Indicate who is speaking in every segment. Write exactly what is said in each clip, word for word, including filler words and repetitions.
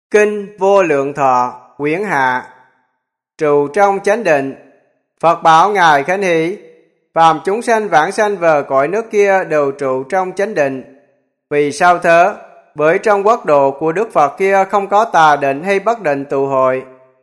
Speaker 1: Kinh Vô Lượng Thọ quyển hạ. Trụ trong chánh định. Phật bảo Ngài Khánh Hỷ: phàm chúng sanh vãng sanh về cõi nước kia đều trụ trong chánh định. Vì sao thế? Bởi trong quốc độ của Đức Phật kia không có tà định hay bất định tụ hội.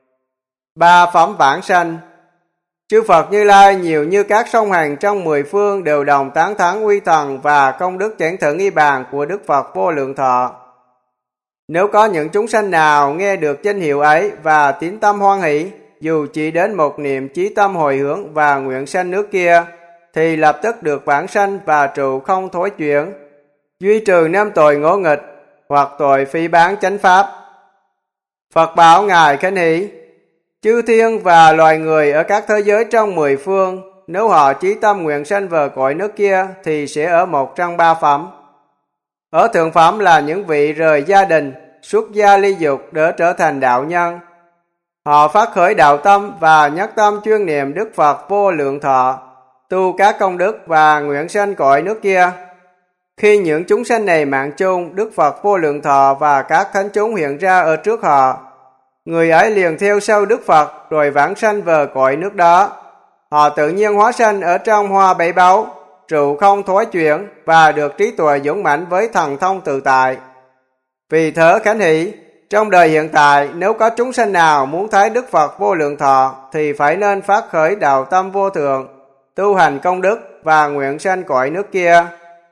Speaker 1: Ba phẩm vãng sanh. Chư Phật Như Lai nhiều như các sông hành trong mười phương đều đồng tán thán uy thần và công đức chánh thượng y bàn của Đức Phật Vô Lượng Thọ. Nếu có những chúng sanh nào nghe được danh hiệu ấy và tín tâm hoan hỷ, dù chỉ đến một niệm chí tâm hồi hướng và nguyện sanh nước kia, thì lập tức được vãng sanh và trụ không thối chuyển, duy trừ năm tội ngỗ nghịch hoặc tội phỉ báng chánh pháp. Phật bảo Ngài Khánh Hỷ: chư thiên và loài người ở các thế giới trong mười phương, nếu họ chí tâm nguyện sanh về cõi nước kia thì sẽ ở một trong ba phẩm. Ở thượng phẩm là những vị rời gia đình, xuất gia ly dục để trở thành đạo nhân. Họ phát khởi đạo tâm và nhất tâm chuyên niệm Đức Phật Vô Lượng Thọ, tu các công đức và nguyện sanh cõi nước kia. Khi những chúng sanh này mạng chung, Đức Phật Vô Lượng Thọ và các thánh chúng hiện ra ở trước họ. Người ấy liền theo sau Đức Phật rồi vãng sanh về cõi nước đó. Họ tự nhiên hóa sanh ở trong hoa bảy báu, trụ không thối chuyển và được trí tuệ dũng mãnh với thần thông tự tại. Vì thế Khánh Hỷ, trong đời hiện tại, nếu có chúng sanh nào muốn thấy Đức Phật Vô Lượng Thọ thì phải nên phát khởi đạo tâm vô thượng, tu hành công đức và nguyện sanh cõi nước kia.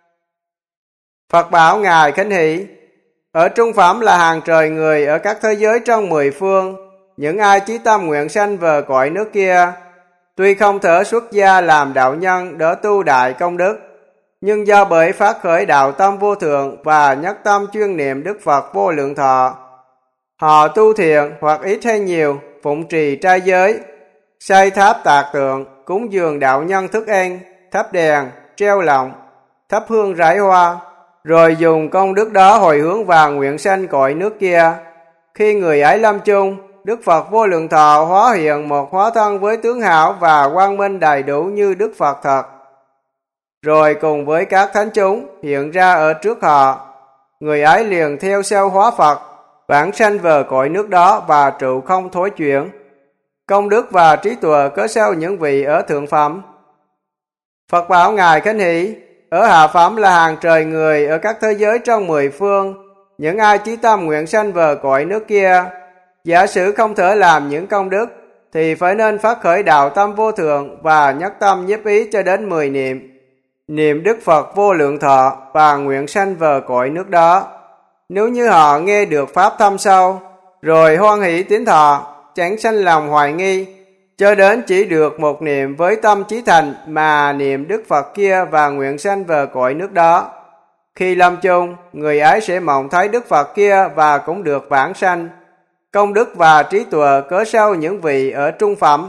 Speaker 1: Phật bảo Ngài Khánh Hỷ: ở trung phẩm là hàng trời người ở các thế giới trong mười phương, những ai chí tâm nguyện sanh về cõi nước kia, tuy không thể xuất gia làm đạo nhân đỡ tu đại công đức, nhưng do bởi phát khởi đạo tâm vô thượng và nhất tâm chuyên niệm Đức Phật Vô Lượng Thọ, họ tu thiện hoặc ít hay nhiều, phụng trì trai giới, xây tháp tạc tượng, cúng dường đạo nhân thức ăn, thắp đèn, treo lọng, thắp hương rải hoa, rồi dùng công đức đó hồi hướng và nguyện sanh cõi nước kia. Khi người ấy lâm chung, Đức Phật Vô Lượng Thọ hóa hiện một hóa thân với tướng hảo và quang minh đầy đủ như Đức Phật thật, rồi cùng với các thánh chúng hiện ra ở trước họ. Người ấy liền theo sau hóa Phật, vãng sanh về cõi nước đó và trụ không thối chuyển. Công đức và trí tuệ có sau những vị ở thượng phẩm. Phật bảo Ngài Khánh Hỷ: ở hạ phẩm là hàng trời người ở các thế giới trong mười phương, những ai chí tâm nguyện sanh về cõi nước kia, giả sử không thể làm những công đức thì phải nên phát khởi đạo tâm vô thượng và nhất tâm nhiếp ý cho đến mười niệm, niệm Đức Phật Vô Lượng Thọ và nguyện sanh về cõi nước đó. Nếu như họ nghe được pháp thâm sâu, rồi hoan hỷ tín thọ, chẳng sanh lòng hoài nghi, cho đến chỉ được một niệm với tâm chí thành mà niệm Đức Phật kia và nguyện sanh về cõi nước đó, khi lâm chung, người ấy sẽ mộng thấy Đức Phật kia và cũng được vãng sanh. Công đức và trí tuệ cớ sau những vị ở trung phẩm.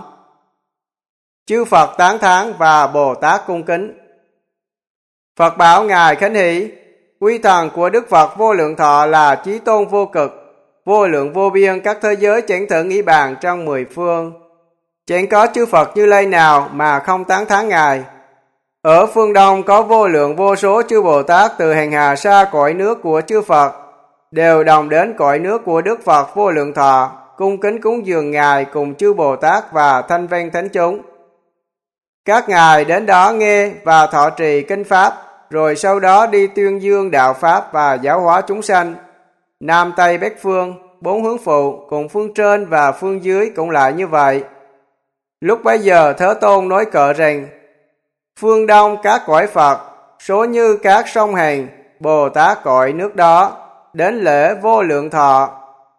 Speaker 1: Chư Phật tán thán và Bồ Tát cung kính. Phật bảo Ngài Khánh Hỷ: quy thần của Đức Phật Vô Lượng Thọ là chí tôn vô cực, vô lượng vô biên các thế giới chánh thượng ý bàn trong mười phương. Chẳng có chư Phật Như Lai nào mà không tán thán Ngài. Ở phương Đông có vô lượng vô số chư Bồ Tát từ hàng hà xa cõi nước của chư Phật, đều đồng đến cõi nước của Đức Phật Vô Lượng Thọ, cung kính cúng dường Ngài cùng chư Bồ Tát và thanh văn thánh chúng. Các ngài đến đó nghe và thọ trì kinh pháp, rồi sau đó đi tuyên dương đạo pháp và giáo hóa chúng sanh. Nam Tây Bắc Phương, bốn hướng phụ cùng phương trên và phương dưới cũng lại như vậy. Lúc bấy giờ Thế Tôn nói cợ rằng: phương Đông các cõi Phật, số như các sông hành, Bồ Tát cõi nước đó, đến lễ Vô Lượng Thọ.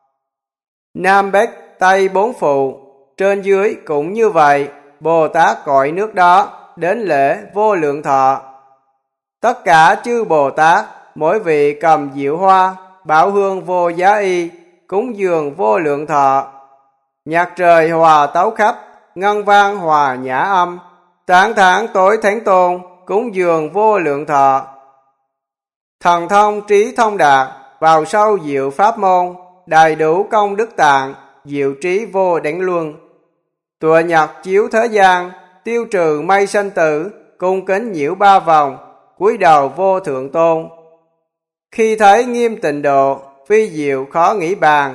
Speaker 1: Nam Bắc Tây bốn phụ, trên dưới cũng như vậy, Bồ Tát cõi nước đó, đến lễ Vô Lượng Thọ. Tất cả chư Bồ Tát, mỗi vị cầm diệu hoa, bảo hương vô giá y, cúng dường Vô Lượng Thọ. Nhạc trời hòa tấu khắp, ngân vang hòa nhã âm, tán thán tối thánh tôn, cúng dường Vô Lượng Thọ. Thần thông trí thông đạt, vào sâu diệu pháp môn, đầy đủ công đức tạng, diệu trí vô đẳng luân. Tùa nhật chiếu thế gian, tiêu trừ mây sanh tử, cung kính nhiễu ba vòng, cúi đầu vô thượng tôn. Khi thấy nghiêm tịnh độ, phi diệu khó nghĩ bàn,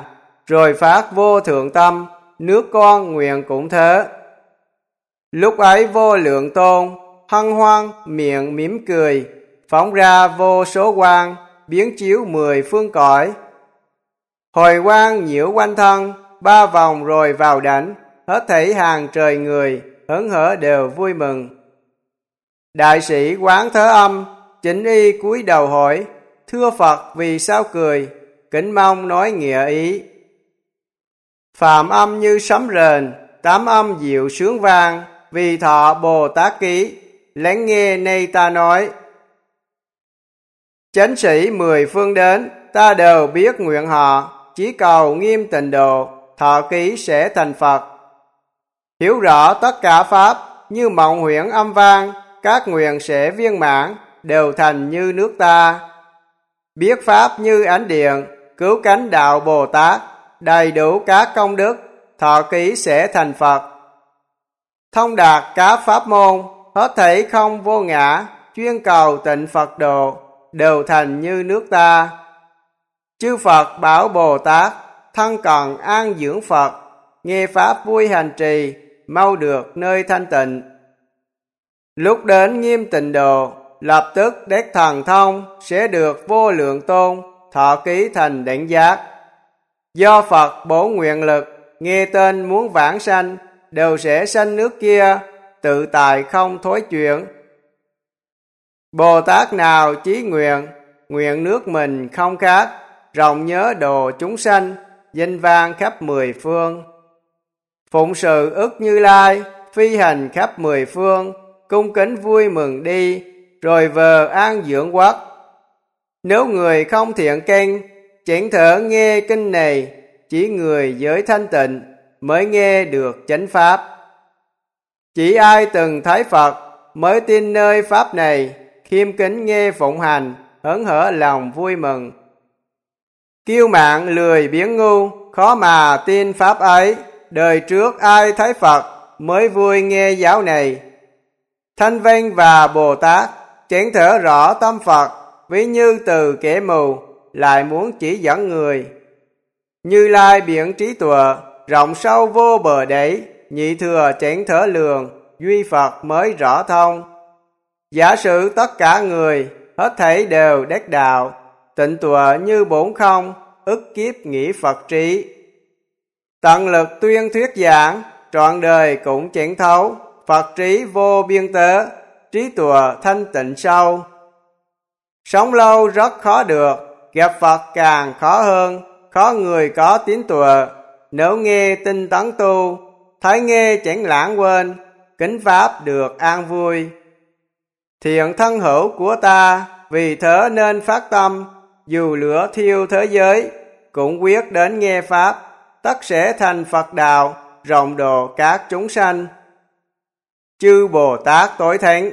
Speaker 1: rồi phát vô thượng tâm, nước con nguyện cũng thế. Lúc ấy vô lượng tôn, hân hoan, miệng mỉm cười, phóng ra vô số quang, biến chiếu mười phương cõi. Hồi quang nhiễu quanh thân, ba vòng rồi vào đảnh, hết thảy hàng trời người, hớn hở đều vui mừng. Đại sĩ Quán Thế Âm, chỉnh y cúi đầu hỏi, thưa Phật vì sao cười, kính mong nói nghĩa ý. Phạm âm như sấm rền, tám âm diệu sướng vang, vì thọ Bồ Tát ký, lắng nghe nay ta nói. Chánh sĩ mười phương đến, ta đều biết nguyện họ, chỉ cầu nghiêm tịnh độ, thọ ký sẽ thành Phật. Hiểu rõ tất cả Pháp, như mộng huyễn âm vang, các nguyện sẽ viên mãn, đều thành như nước ta. Biết Pháp như ánh điện, cứu cánh đạo Bồ Tát, đầy đủ các công đức, thọ ký sẽ thành Phật. Thông đạt các pháp môn, hết thảy không vô ngã, chuyên cầu tịnh Phật độ, đều thành như nước ta. Chư Phật bảo Bồ Tát, thân cần an dưỡng Phật, nghe Pháp vui hành trì, mau được nơi thanh tịnh. Lúc đến nghiêm tịnh độ, lập tức đắc thần thông, sẽ được vô lượng tôn, thọ ký thành đảnh giác. Do Phật bổ nguyện lực, nghe tên muốn vãng sanh, đều sẽ sanh nước kia, tự tại không thối chuyển. Bồ Tát nào chí nguyện, nguyện nước mình không khác, rộng nhớ độ chúng sanh, danh vang khắp mười phương. Phụng sự ức Như Lai, phi hành khắp mười phương, cung kính vui mừng đi, rồi vờ an dưỡng quốc. Nếu người không thiện kinh, chẳng thể nghe kinh này, chỉ người giới thanh tịnh mới nghe được chánh pháp. Chỉ ai từng thấy Phật mới tin nơi pháp này, khiêm kính nghe phụng hành, hớn hở lòng vui mừng. Kiêu mạn lười biếng ngu, khó mà tin pháp ấy, đời trước ai thấy Phật mới vui nghe giáo này. Thanh Văn và Bồ Tát chẳng thể rõ tâm Phật, ví như từ kẻ mù lại muốn chỉ dẫn người. Như Lai biển trí tuệ, rộng sâu vô bờ đáy, nhị thừa chẳng thể lường, duy Phật mới rõ thông. Giả sử tất cả người, hết thảy đều đắc đạo, tịnh tuệ như bổn không, ức kiếp nghĩ Phật trí. Tận lực tuyên thuyết giảng, trọn đời cũng chẳng thấu, Phật trí vô biên tế, trí tuệ thanh tịnh sâu. Sống lâu rất khó được, gặp Phật càng khó hơn, khó người có tín tuệ, nếu nghe tinh tấn tu, thấy nghe chẳng lãng quên, kính pháp được an vui. Thiện thân hữu của ta, vì thế nên phát tâm, dù lửa thiêu thế giới, cũng quyết đến nghe pháp, tất sẽ thành Phật đạo, rộng độ các chúng sanh. Chư Bồ Tát tối thánh.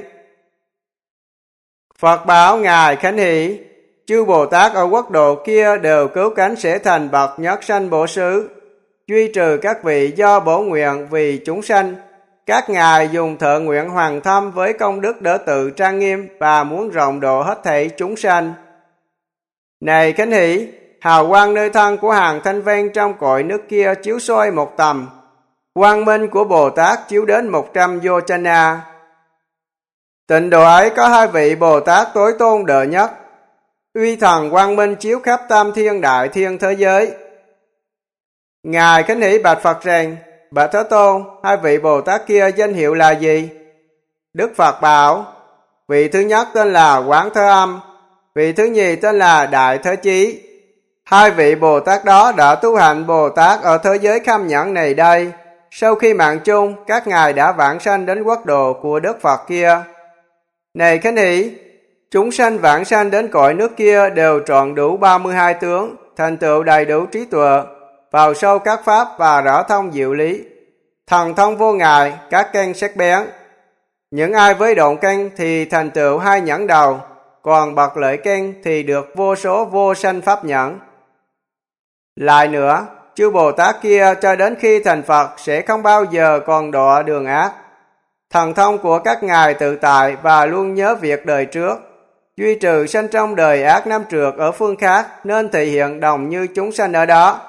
Speaker 1: Phật bảo Ngài Khánh Hỷ, chư Bồ Tát ở quốc độ kia đều cứu cánh sẽ thành bậc nhất sanh bổ xứ, duy trừ các vị do bổ nguyện vì chúng sanh. Các ngài dùng thệ nguyện hoàng thâm với công đức đỡ tự trang nghiêm và muốn rộng độ hết thảy chúng sanh. Này Khánh Hỷ, hào quang nơi thân của hàng Thanh Văn trong cõi nước kia chiếu soi một tầm, quang minh của Bồ Tát chiếu đến một trăm Yochana. Tịnh độ ấy có hai vị Bồ Tát tối tôn đệ nhất, uy thần quang minh chiếu khắp tam thiên đại thiên thế giới. Ngài Khánh Hỷ bạch Phật rằng, bạch Thế Tôn, hai vị Bồ Tát kia danh hiệu là gì? Đức Phật bảo, vị thứ nhất tên là Quán Thế Âm, vị thứ nhì tên là Đại Thế Chí. Hai vị Bồ Tát đó đã tu hành Bồ Tát ở thế giới kham nhẫn này đây. Sau khi mạng chung, các ngài đã vãng sanh đến quốc độ của Đức Phật kia. Này Khánh Hỷ, chúng sanh vãng sanh đến cõi nước kia đều trọn đủ ba mươi hai tướng, thành tựu đầy đủ trí tuệ, vào sâu các pháp và rõ thông diệu lý, thần thông vô ngại, các căn sắc bén. Những ai với độn căn thì thành tựu hai nhẫn đầu, còn bậc lợi căn thì được vô số vô sanh pháp nhẫn. Lại nữa, chư Bồ Tát kia cho đến khi thành Phật sẽ không bao giờ còn đọa đường ác. Thần thông của các ngài tự tại và luôn nhớ việc đời trước, duy trừ sanh trong đời ác năm trượt ở phương khác nên thể hiện đồng như chúng sanh ở đó.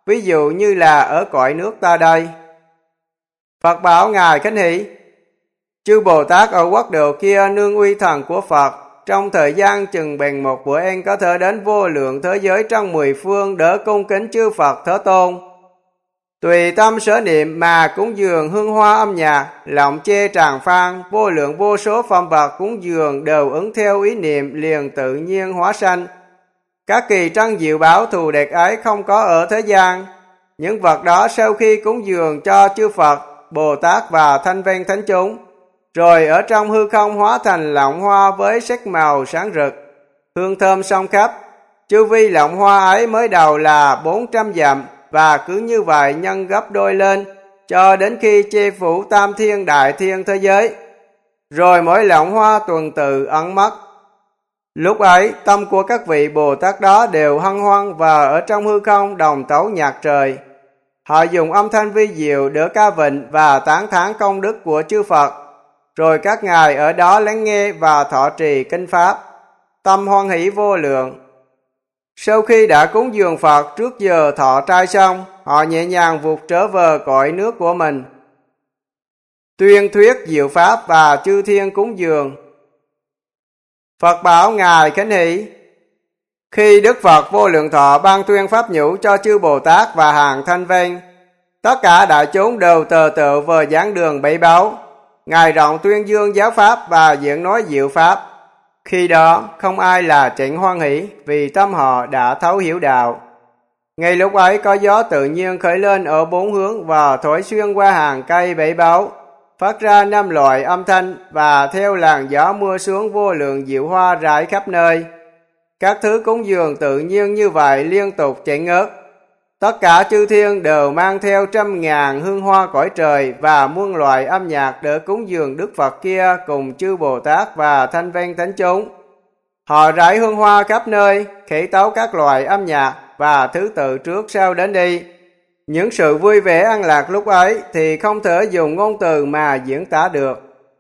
Speaker 1: ví dụ như là ở cõi nước ta đây. Phật bảo Ngài Khánh Hỷ: chư Bồ Tát ở quốc độ kia nương uy thần của Phật, trong thời gian chừng bằng một bữa ăn có thể đến vô lượng thế giới trong mười phương đỡ cung kính chư Phật Thế Tôn. Tùy tâm sở niệm mà cúng dường hương hoa âm nhạc, lọng chê tràng phan, vô lượng vô số phẩm vật cúng dường đều ứng theo ý niệm liền tự nhiên hóa sanh. Các kỳ trân diệu bảo thù địch ấy không có ở thế gian. Những vật đó sau khi cúng dường cho chư Phật, Bồ Tát và thanh văn thánh chúng, rồi ở trong hư không hóa thành lọng hoa với sắc màu sáng rực, hương thơm song khắp. Chu vi lọng hoa ấy mới đầu là bốn trăm dặm, và cứ như vậy nhân gấp đôi lên, cho đến khi che phủ tam thiên đại thiên thế giới. Rồi mỗi lọng hoa tuần tự ẩn mất. Lúc ấy, tâm của các vị Bồ Tát đó đều hân hoan và ở trong hư không đồng tấu nhạc trời. Họ dùng âm thanh vi diệu để ca vịnh và tán thán công đức của chư Phật. Rồi các ngài ở đó lắng nghe và thọ trì kinh pháp, tâm hoan hỷ vô lượng. Sau khi đã cúng dường Phật trước giờ thọ trai xong, họ nhẹ nhàng vụt trở về cõi nước của mình, tuyên thuyết diệu pháp và chư thiên cúng dường. Phật bảo Ngài Khánh Hỷ: khi Đức Phật vô lượng thọ ban tuyên pháp nhũ cho chư Bồ Tát và hàng thanh văn, tất cả đại chúng đều tờ tự về giảng đường bảy báo. Ngài rộng tuyên dương giáo pháp và diễn nói diệu pháp. Khi đó không ai là chẳng hoan hỷ, vì tâm họ đã thấu hiểu đạo. Ngay lúc ấy có gió tự nhiên khởi lên ở bốn hướng và thổi xuyên qua hàng cây bảy báu, phát ra năm loại âm thanh, và theo làn gió mưa xuống vô lượng diệu hoa rải khắp nơi. Các thứ cúng dường tự nhiên như vậy liên tục chẳng ngớt. Tất cả chư thiên đều mang theo trăm ngàn hương hoa cõi trời và muôn loại âm nhạc để cúng dường Đức Phật kia cùng chư Bồ Tát và thanh văn thánh chúng. Họ rải hương hoa khắp nơi, khởi tấu các loại âm nhạc và thứ tự trước sau đến đi. Những sự vui vẻ an lạc lúc ấy thì không thể dùng ngôn từ mà diễn tả được.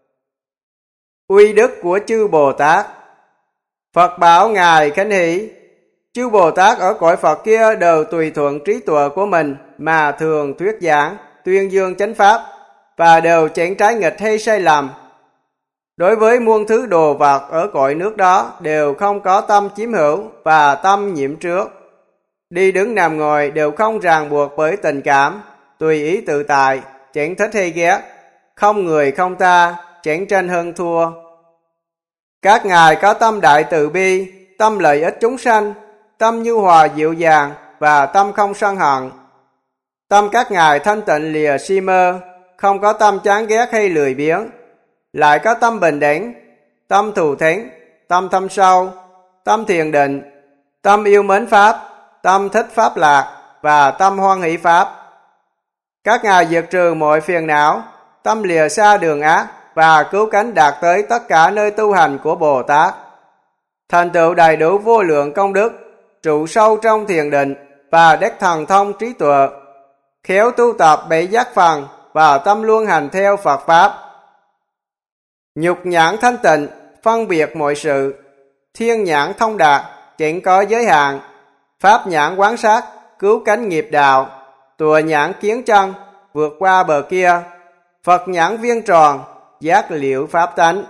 Speaker 1: Uy đức của chư Bồ Tát. Phật bảo Ngài Khánh Hỷ: chư Bồ Tát ở cõi Phật kia đều tùy thuận trí tuệ của mình mà thường thuyết giảng, tuyên dương chánh pháp, và đều chẳng trái nghịch hay sai lầm. Đối với muôn thứ đồ vật ở cõi nước đó đều không có tâm chiếm hữu và tâm nhiễm trước. Đi đứng nằm ngồi đều không ràng buộc bởi tình cảm, tùy ý tự tại, chẳng thích hay ghét, không người không ta, chẳng tranh hơn thua. Các ngài có tâm đại từ bi, tâm lợi ích chúng sanh, tâm nhu hòa dịu dàng và tâm không sân hận. Tâm các ngài thanh tịnh lìa si mơ, không có tâm chán ghét hay lười biếng, lại có tâm bình đẳng, tâm thù thắng, tâm thâm sâu, tâm thiền định, tâm yêu mến pháp, tâm thích pháp lạc và tâm hoan hỷ pháp. Các ngài diệt trừ mọi phiền não, tâm lìa xa đường ác và cứu cánh đạt tới tất cả nơi tu hành của Bồ Tát, thành tựu đầy đủ vô lượng công đức, trụ sâu trong thiền định và đắc thần thông trí tuệ, khéo tu tập bảy giác phần và tâm luôn hành theo Phật pháp. Nhục nhãn thanh tịnh, phân biệt mọi sự, thiên nhãn thông đạt, chẳng có giới hạn, pháp nhãn quán sát, cứu cánh nghiệp đạo, tùa nhãn kiến chân, vượt qua bờ kia, Phật nhãn viên tròn, giác liễu pháp tánh.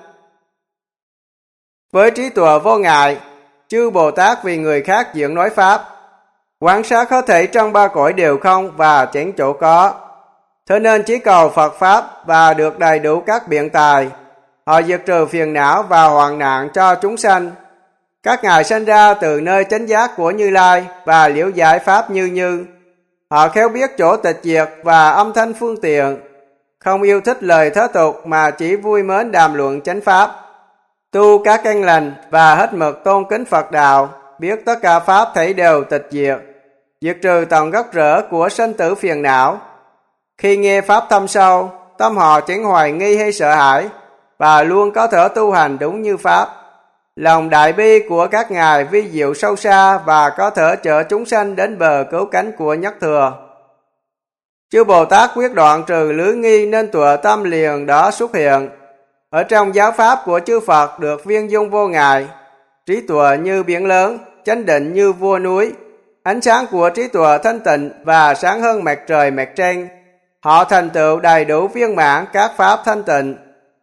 Speaker 1: Với trí tuệ vô ngại, chư Bồ Tát vì người khác diễn nói pháp, quán sát hết thảy trong ba cõi đều không và chẳng chỗ có. Thế nên chỉ cầu Phật pháp và được đầy đủ các biện tài, họ diệt trừ phiền não và hoạn nạn cho chúng sanh. Các ngài sanh ra từ nơi chánh giác của Như Lai và liễu giải pháp như như. Họ khéo biết chỗ tịch diệt và âm thanh phương tiện, không yêu thích lời thế tục mà chỉ vui mến đàm luận chánh pháp, tu các căn lành và hết mực tôn kính Phật đạo, biết tất cả pháp thảy đều tịch diệt, diệt trừ tận gốc rễ của sanh tử phiền não. Khi nghe pháp thâm sâu, tâm họ chẳng hoài nghi hay sợ hãi và luôn có thể tu hành đúng như pháp. Lòng đại bi của các ngài vi diệu sâu xa và có thể chở chúng sanh đến bờ cứu cánh của nhất thừa. Chư Bồ Tát quyết đoạn trừ lưới nghi nên tuệ tâm liền đó xuất hiện. Ở trong giáo pháp của chư Phật được viên dung vô ngại, trí tuệ như biển lớn, chánh định như vua núi, ánh sáng của trí tuệ thanh tịnh và sáng hơn mặt trời mặt trăng. Họ thành tựu đầy đủ viên mãn các pháp thanh tịnh.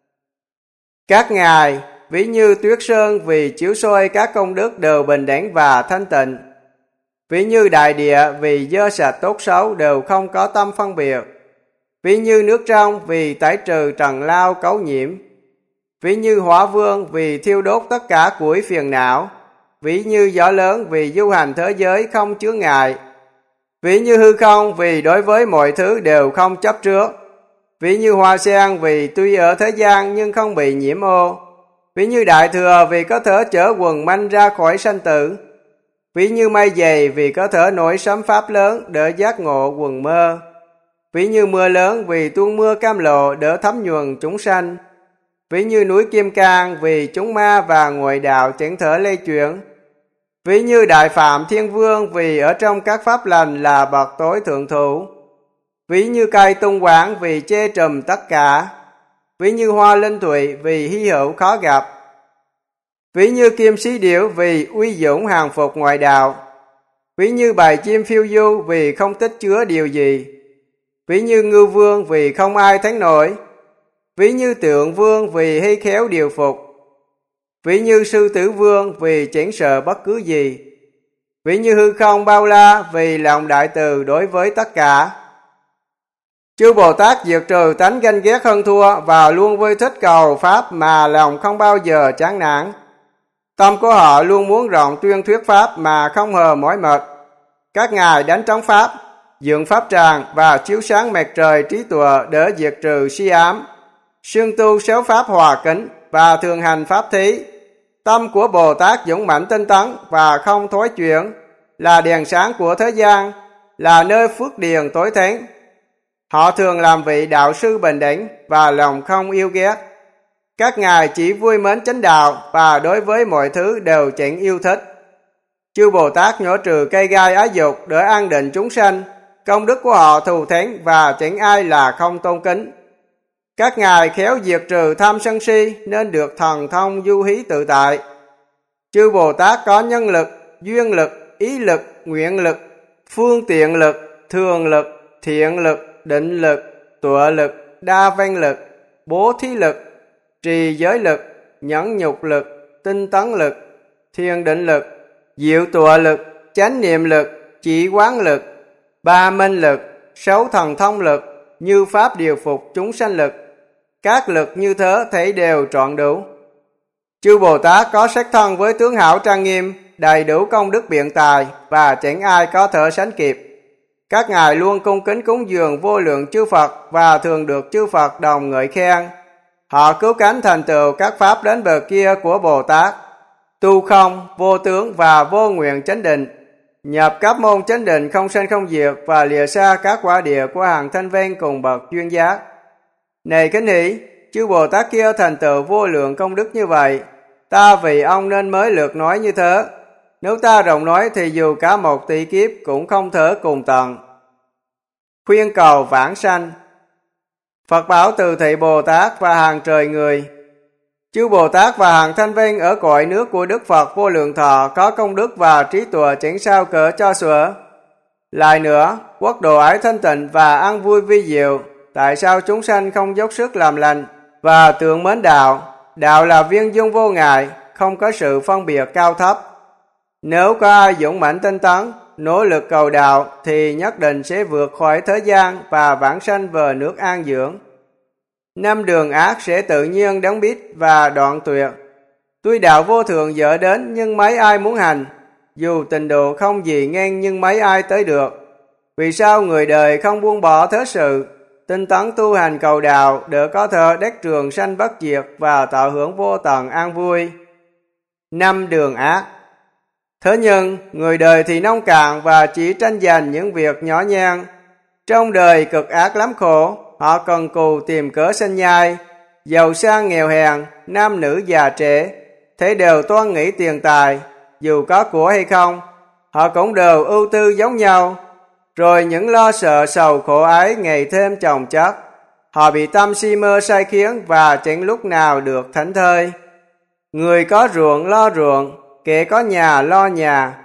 Speaker 1: Các ngài, ví như tuyết sơn vì chiếu soi các công đức đều bình đẳng và thanh tịnh. Ví như đại địa vì dơ sạch tốt xấu đều không có tâm phân biệt. Ví như nước trong vì tẩy trừ trần lao cấu nhiễm. Ví như hỏa vương vì thiêu đốt tất cả củi phiền não. Ví như gió lớn vì du hành thế giới không chướng ngại. Ví như hư không vì đối với mọi thứ đều không chấp trước. Ví như hoa sen vì tuy ở thế gian nhưng không bị nhiễm ô. Ví như đại thừa vì có thể chở quần manh ra khỏi sanh tử. Ví như mây dày vì có thể nổi sấm pháp lớn để giác ngộ quần mơ. Ví như mưa lớn vì tuôn mưa cam lộ để thấm nhuần chúng sanh. Ví như núi Kim Cang vì chúng ma và ngoại đạo chẳng thể lây chuyển. Ví như đại phạm thiên vương vì ở trong các pháp lành là bậc tối thượng thủ. Ví như cây tung quảng vì che trùm tất cả. Ví như hoa linh thụy vì hy hữu khó gặp. Ví như kim sĩ điểu vì uy dũng hàng phục ngoại đạo. Ví như bầy chim phiêu du vì không tích chứa điều gì. Ví như ngưu vương vì không ai thắng nổi. Ví như tượng vương vì hay khéo điều phục. Ví như sư tử vương vì chẳng sợ bất cứ gì. Ví như hư không bao la vì lòng đại từ đối với tất cả. Chư Bồ Tát diệt trừ tánh ganh ghét hơn thua và luôn vui thích cầu pháp mà lòng không bao giờ chán nản. Tâm của họ luôn muốn rộng tuyên thuyết pháp mà không hề mỏi mệt. Các ngài đánh trống pháp, dựng pháp tràng và chiếu sáng mặt trời trí tuệ để diệt trừ si ám. Xương tu sáu pháp hòa kính và thường hành pháp thí. Tâm của Bồ Tát dũng mãnh tinh tấn và không thối chuyển, là đèn sáng của thế gian, là nơi phước điền tối thánh. Họ thường làm vị đạo sư bình đẳng và lòng không yêu ghét. Các ngài chỉ vui mến chánh đạo và đối với mọi thứ đều chẳng yêu thích. Chư Bồ Tát nhổ trừ cây gai ái dục để an định chúng sanh. Công đức của họ thù thắng và chẳng ai là không tôn kính. Các ngài khéo diệt trừ tham sân si nên được thần thông du hí tự tại. Chư Bồ Tát có nhân lực, duyên lực, ý lực, nguyện lực, phương tiện lực, thường lực, thiện lực, định lực, tuệ lực, đa văn lực, bố thí lực, trì giới lực, nhẫn nhục lực, tinh tấn lực, thiền định lực, diệu tuệ lực, chánh niệm lực, chỉ quán lực, ba minh lực, sáu thần thông lực, như pháp điều phục chúng sanh lực. Các lực như thế thấy đều trọn đủ. Chư Bồ Tát có sắc thân với tướng hảo trang nghiêm, đầy đủ công đức biện tài và chẳng ai có thể sánh kịp. Các ngài luôn cung kính cúng dường vô lượng chư Phật và thường được chư Phật đồng ngợi khen. Họ cứu cánh thành tựu các pháp đến bờ kia của Bồ Tát, tu không, vô tướng và vô nguyện chánh định, nhập các môn chánh định không sanh không diệt và lìa xa các quả địa của hàng thanh văn cùng bậc duyên giác. Này kính hỷ, chư Bồ Tát kia thành tựu vô lượng công đức như vậy, ta vì ông nên mới lược nói như thế. Nếu ta rộng nói thì dù cả một tỷ kiếp cũng không thể cùng tận. Khuyên cầu vãng sanh. Phật bảo từ thị Bồ Tát và hàng trời người. Chư Bồ Tát và hàng thanh văn ở cõi nước của Đức Phật vô lượng thọ có công đức và trí tuệ chẳng sao cỡ cho sửa. Lại nữa, quốc độ ấy thanh tịnh và an vui vi diệu. Tại sao chúng sanh không dốc sức làm lành và tưởng mến đạo? Đạo là viên dung vô ngại, không có sự phân biệt cao thấp. Nếu có ai dũng mãnh tinh tấn, nỗ lực cầu đạo thì nhất định sẽ vượt khỏi thế gian và vãng sanh về nước an dưỡng. Năm đường ác sẽ tự nhiên đóng bít và đoạn tuyệt. Tuy đạo vô thường dở đến nhưng mấy ai muốn hành, dù tình độ không gì ngang nhưng mấy ai tới được. Vì sao người đời không buông bỏ thế sự, tinh tấn tu hành cầu đạo để có thể đắc trường sanh bất diệt và tạo hưởng vô tận an vui? Năm đường ác. Thế nhưng, người đời thì nông cạn và chỉ tranh giành những việc nhỏ nhen. Trong đời cực ác lắm khổ, họ cần cù tìm cớ sanh nhai, giàu sang nghèo hèn, nam nữ già trẻ, thế đều toan nghĩ tiền tài, dù có của hay không, họ cũng đều ưu tư giống nhau. Rồi những lo sợ sầu khổ ấy ngày thêm chồng chất, họ bị tâm si mơ sai khiến và chẳng lúc nào được thảnh thơi. Người có ruộng lo ruộng, kẻ có nhà lo nhà,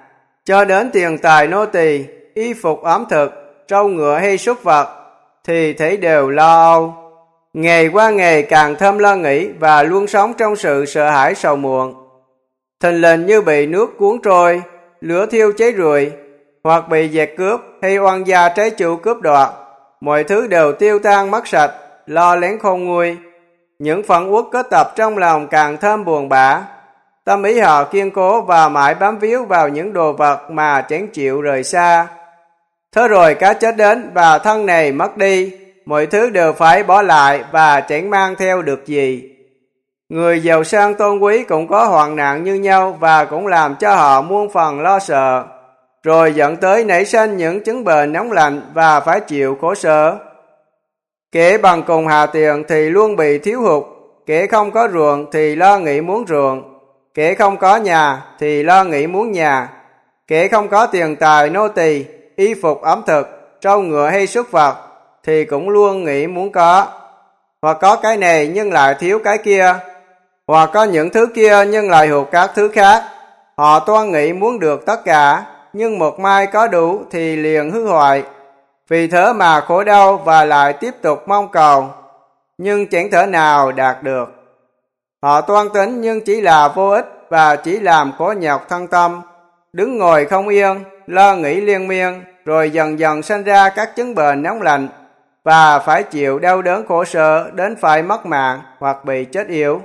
Speaker 1: cho đến tiền tài nô tỳ, y phục ẩm thực, trâu ngựa hay súc vật, thì thấy đều lo âu. Ngày qua ngày càng thêm lo nghĩ và luôn sống trong sự sợ hãi sầu muộn. Thình lình như bị nước cuốn trôi, lửa thiêu cháy rụi, hoặc bị giặc cướp hay oan gia trái chủ cướp đoạt, mọi thứ đều tiêu tan mất sạch, lo lắng khôn nguôi. Những phẫn uất có tập trong lòng càng thêm buồn bã. Tâm ý họ kiên cố và mãi bám víu vào những đồ vật mà chẳng chịu rời xa. Thế rồi cái chết đến và thân này mất đi, mọi thứ đều phải bỏ lại và chẳng mang theo được gì. Người giàu sang tôn quý cũng có hoạn nạn như nhau và cũng làm cho họ muôn phần lo sợ, rồi dẫn tới nảy sinh những chứng bệnh nóng lạnh và phải chịu khổ sở. Kẻ bằng cùng hạ tiền thì luôn bị thiếu hụt, kẻ không có ruộng thì lo nghĩ muốn ruộng, kẻ không có nhà thì lo nghĩ muốn nhà, kẻ không có tiền tài nô tỳ, y phục ẩm thực, trâu ngựa hay súc vật thì cũng luôn nghĩ muốn có. Hoặc có cái này nhưng lại thiếu cái kia, hoặc có những thứ kia nhưng lại hụt các thứ khác. Họ toan nghĩ muốn được tất cả, nhưng một mai có đủ thì liền hư hoại. Vì thế mà khổ đau và lại tiếp tục mong cầu, nhưng chẳng thể nào đạt được. Họ toan tính nhưng chỉ là vô ích và chỉ làm khổ nhọc thân tâm, đứng ngồi không yên, lo nghĩ liên miên, rồi dần dần sinh ra các chứng bệnh nóng lạnh và phải chịu đau đớn khổ sở đến phải mất mạng hoặc bị chết yếu.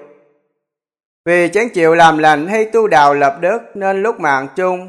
Speaker 1: Vì chẳng chịu làm lành hay tu đạo lập đức nên lúc mạng chung,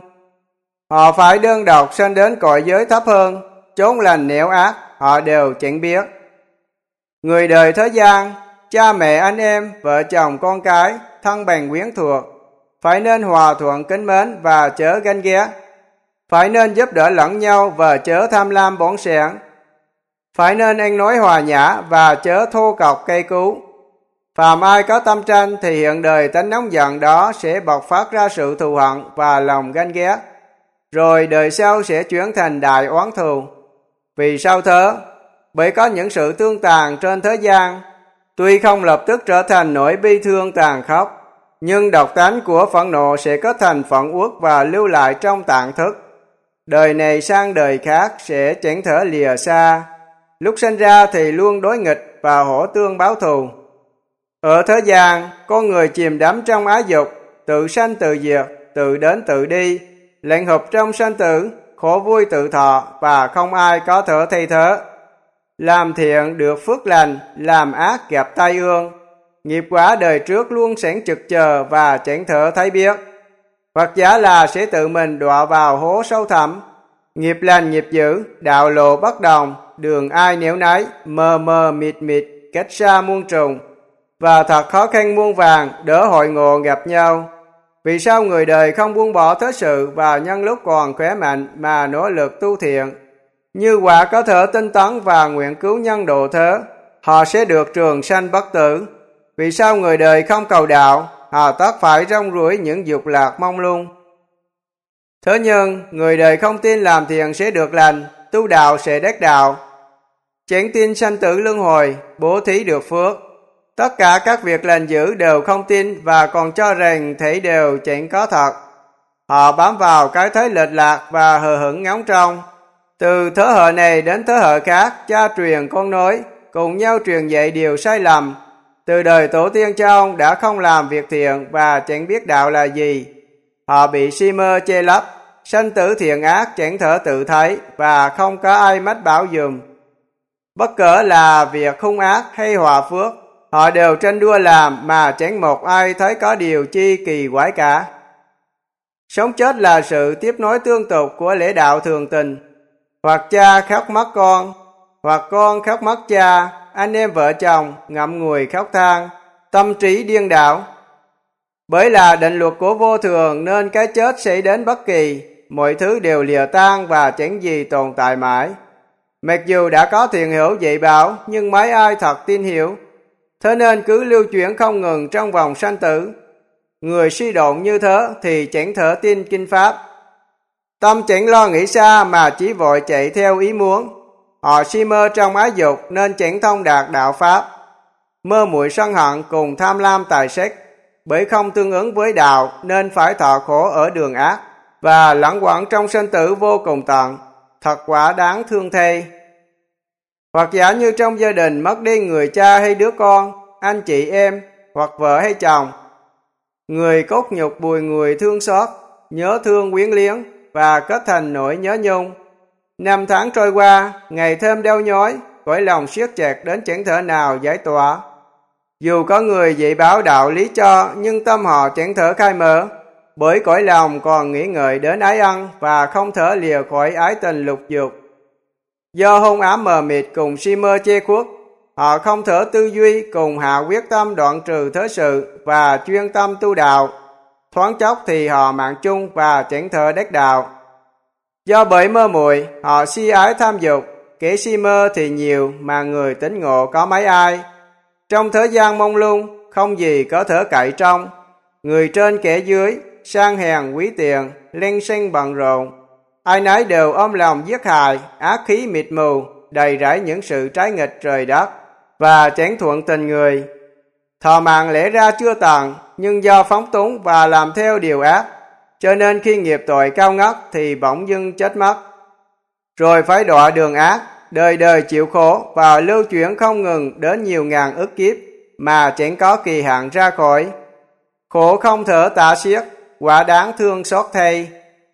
Speaker 1: họ phải đơn độc sinh đến cõi giới thấp hơn, chốn lành nẻo ác họ đều chẳng biết. Người đời thế gian, cha mẹ anh em, vợ chồng con cái, thân bằng quyến thuộc, phải nên hòa thuận kính mến và chớ ganh ghét, phải nên giúp đỡ lẫn nhau và chớ tham lam bỏng sẻn, phải nên ăn nói hòa nhã và chớ thô cọc cay cú. Phàm ai có tâm tranh thì hiện đời tánh nóng giận đó sẽ bộc phát ra sự thù hận và lòng ganh ghét, rồi đời sau sẽ chuyển thành đại oán thù. Vì sao thế? Bởi có những sự tương tàn trên thế gian, tuy không lập tức trở thành nỗi bi thương tàn khốc, nhưng độc tánh của phẫn nộ sẽ có thành phẫn uất và lưu lại trong tạng thức. Đời này sang đời khác sẽ chẳng thể lìa xa. Lúc sinh ra thì luôn đối nghịch và hổ tương báo thù. Ở thế gian, con người chìm đắm trong ái dục, tự sanh tự diệt, tự đến tự đi, lệnh hụp trong sanh tử, khổ vui tự thọ và không ai có thể thay thế. Làm thiện được phước lành, làm ác gặp tai ương. Nghiệp quả đời trước luôn sẵn trực chờ và chẳng thể thấy biết. Hoặc giả là sẽ tự mình đọa vào hố sâu thẳm. Nghiệp lành nghiệp dữ, đạo lộ bất đồng, đường ai nẻo nấy, mờ mờ mịt mịt, cách xa muôn trùng. Và thật khó khăn muôn vàng, đỡ hội ngộ gặp nhau. Vì sao người đời không buông bỏ thế sự và nhân lúc còn khỏe mạnh mà nỗ lực tu thiện? Như quả có thể tinh tấn và nguyện cứu nhân độ thế, họ sẽ được trường sanh bất tử. Vì sao người đời không cầu đạo, họ tất phải rong ruổi những dục lạc mông lung. Thế nhưng, người đời không tin làm thiện sẽ được lành, tu đạo sẽ đắc đạo. Chẳng tin sanh tử luân hồi, bố thí được phước. Tất cả các việc lành dữ đều không tin và còn cho rằng thấy đều chẳng có thật. Họ bám vào cái thế lệch lạc và hờ hững ngóng trông. Từ thế hệ này đến thế hệ khác, cha truyền con nối, cùng nhau truyền dạy điều sai lầm. Từ đời tổ tiên cha ông đã không làm việc thiện và chẳng biết đạo là gì. Họ bị si mơ che lấp, sanh tử thiện ác chẳng thể tự thấy và không có ai mách bảo dùm. Bất kể là việc hung ác hay hòa phước, họ đều tranh đua làm mà chẳng một ai thấy có điều chi kỳ quái cả. Sống chết là sự tiếp nối tương tục của lễ đạo thường tình. Hoặc cha khóc mất con, hoặc con khóc mất cha, anh em vợ chồng ngậm ngùi khóc than, tâm trí điên đảo. Bởi là định luật của vô thường nên cái chết xảy đến bất kỳ, mọi thứ đều lìa tan và chẳng gì tồn tại mãi. Mặc dù đã có thiền hữu dạy bảo, nhưng mấy ai thật tin hiểu. Thế nên cứ lưu chuyển không ngừng trong vòng sanh tử. Người suy độn như thế thì chẳng thể tin kinh pháp. Tâm chẳng lo nghĩ xa mà chỉ vội chạy theo ý muốn. Họ si mơ trong ái dục nên chẳng thông đạt đạo pháp. Mơ muội sân hận cùng tham lam tài sắc, bởi không tương ứng với đạo nên phải thọ khổ ở đường ác. và lẳng quẩn trong sinh tử vô cùng tận, thật quả đáng thương thay. Hoặc giả như trong gia đình mất đi người cha hay đứa con, anh chị em, hoặc vợ hay chồng, người cốt nhục bùi người thương xót, nhớ thương quyến liếng và kết thành nỗi nhớ nhung. Năm tháng trôi qua, ngày thêm đau nhói, cõi lòng siết chặt đến chẳng thể nào giải tỏa. Dù có người dạy bảo đạo lý cho, nhưng tâm họ chẳng thể khai mở, bởi cõi lòng còn nghĩ ngợi đến ái ân và không thể lìa khỏi ái tình lục dục. Do hôn ám mờ mịt cùng si mơ che khuất, họ không thể tư duy cùng hạ quyết tâm đoạn trừ thế sự và chuyên tâm tu đạo. Thoáng chốc thì họ mạng chung và chẳng thể đắc đạo. Do bởi mơ muội, họ si ái tham dục, kẻ si mơ thì nhiều mà người tỉnh ngộ có mấy ai. Trong thế gian mông lung, không gì có thể cậy trong. Người trên kẻ dưới, sang hèn quý tiền, len xanh bận rộn. Ai nấy đều ôm lòng giết hại, ác khí mịt mù, đầy rẫy những sự trái nghịch trời đất và chẳng thuận tình người. Thọ mạng lẽ ra chưa tận, nhưng do phóng túng và làm theo điều ác, cho nên khi nghiệp tội cao ngất thì bỗng dưng chết mất. Rồi phải đọa đường ác, đời đời chịu khổ và lưu chuyển không ngừng đến nhiều ngàn ức kiếp mà chẳng có kỳ hạn ra khỏi. Khổ không thể tả xiết, quả đáng thương xót thay.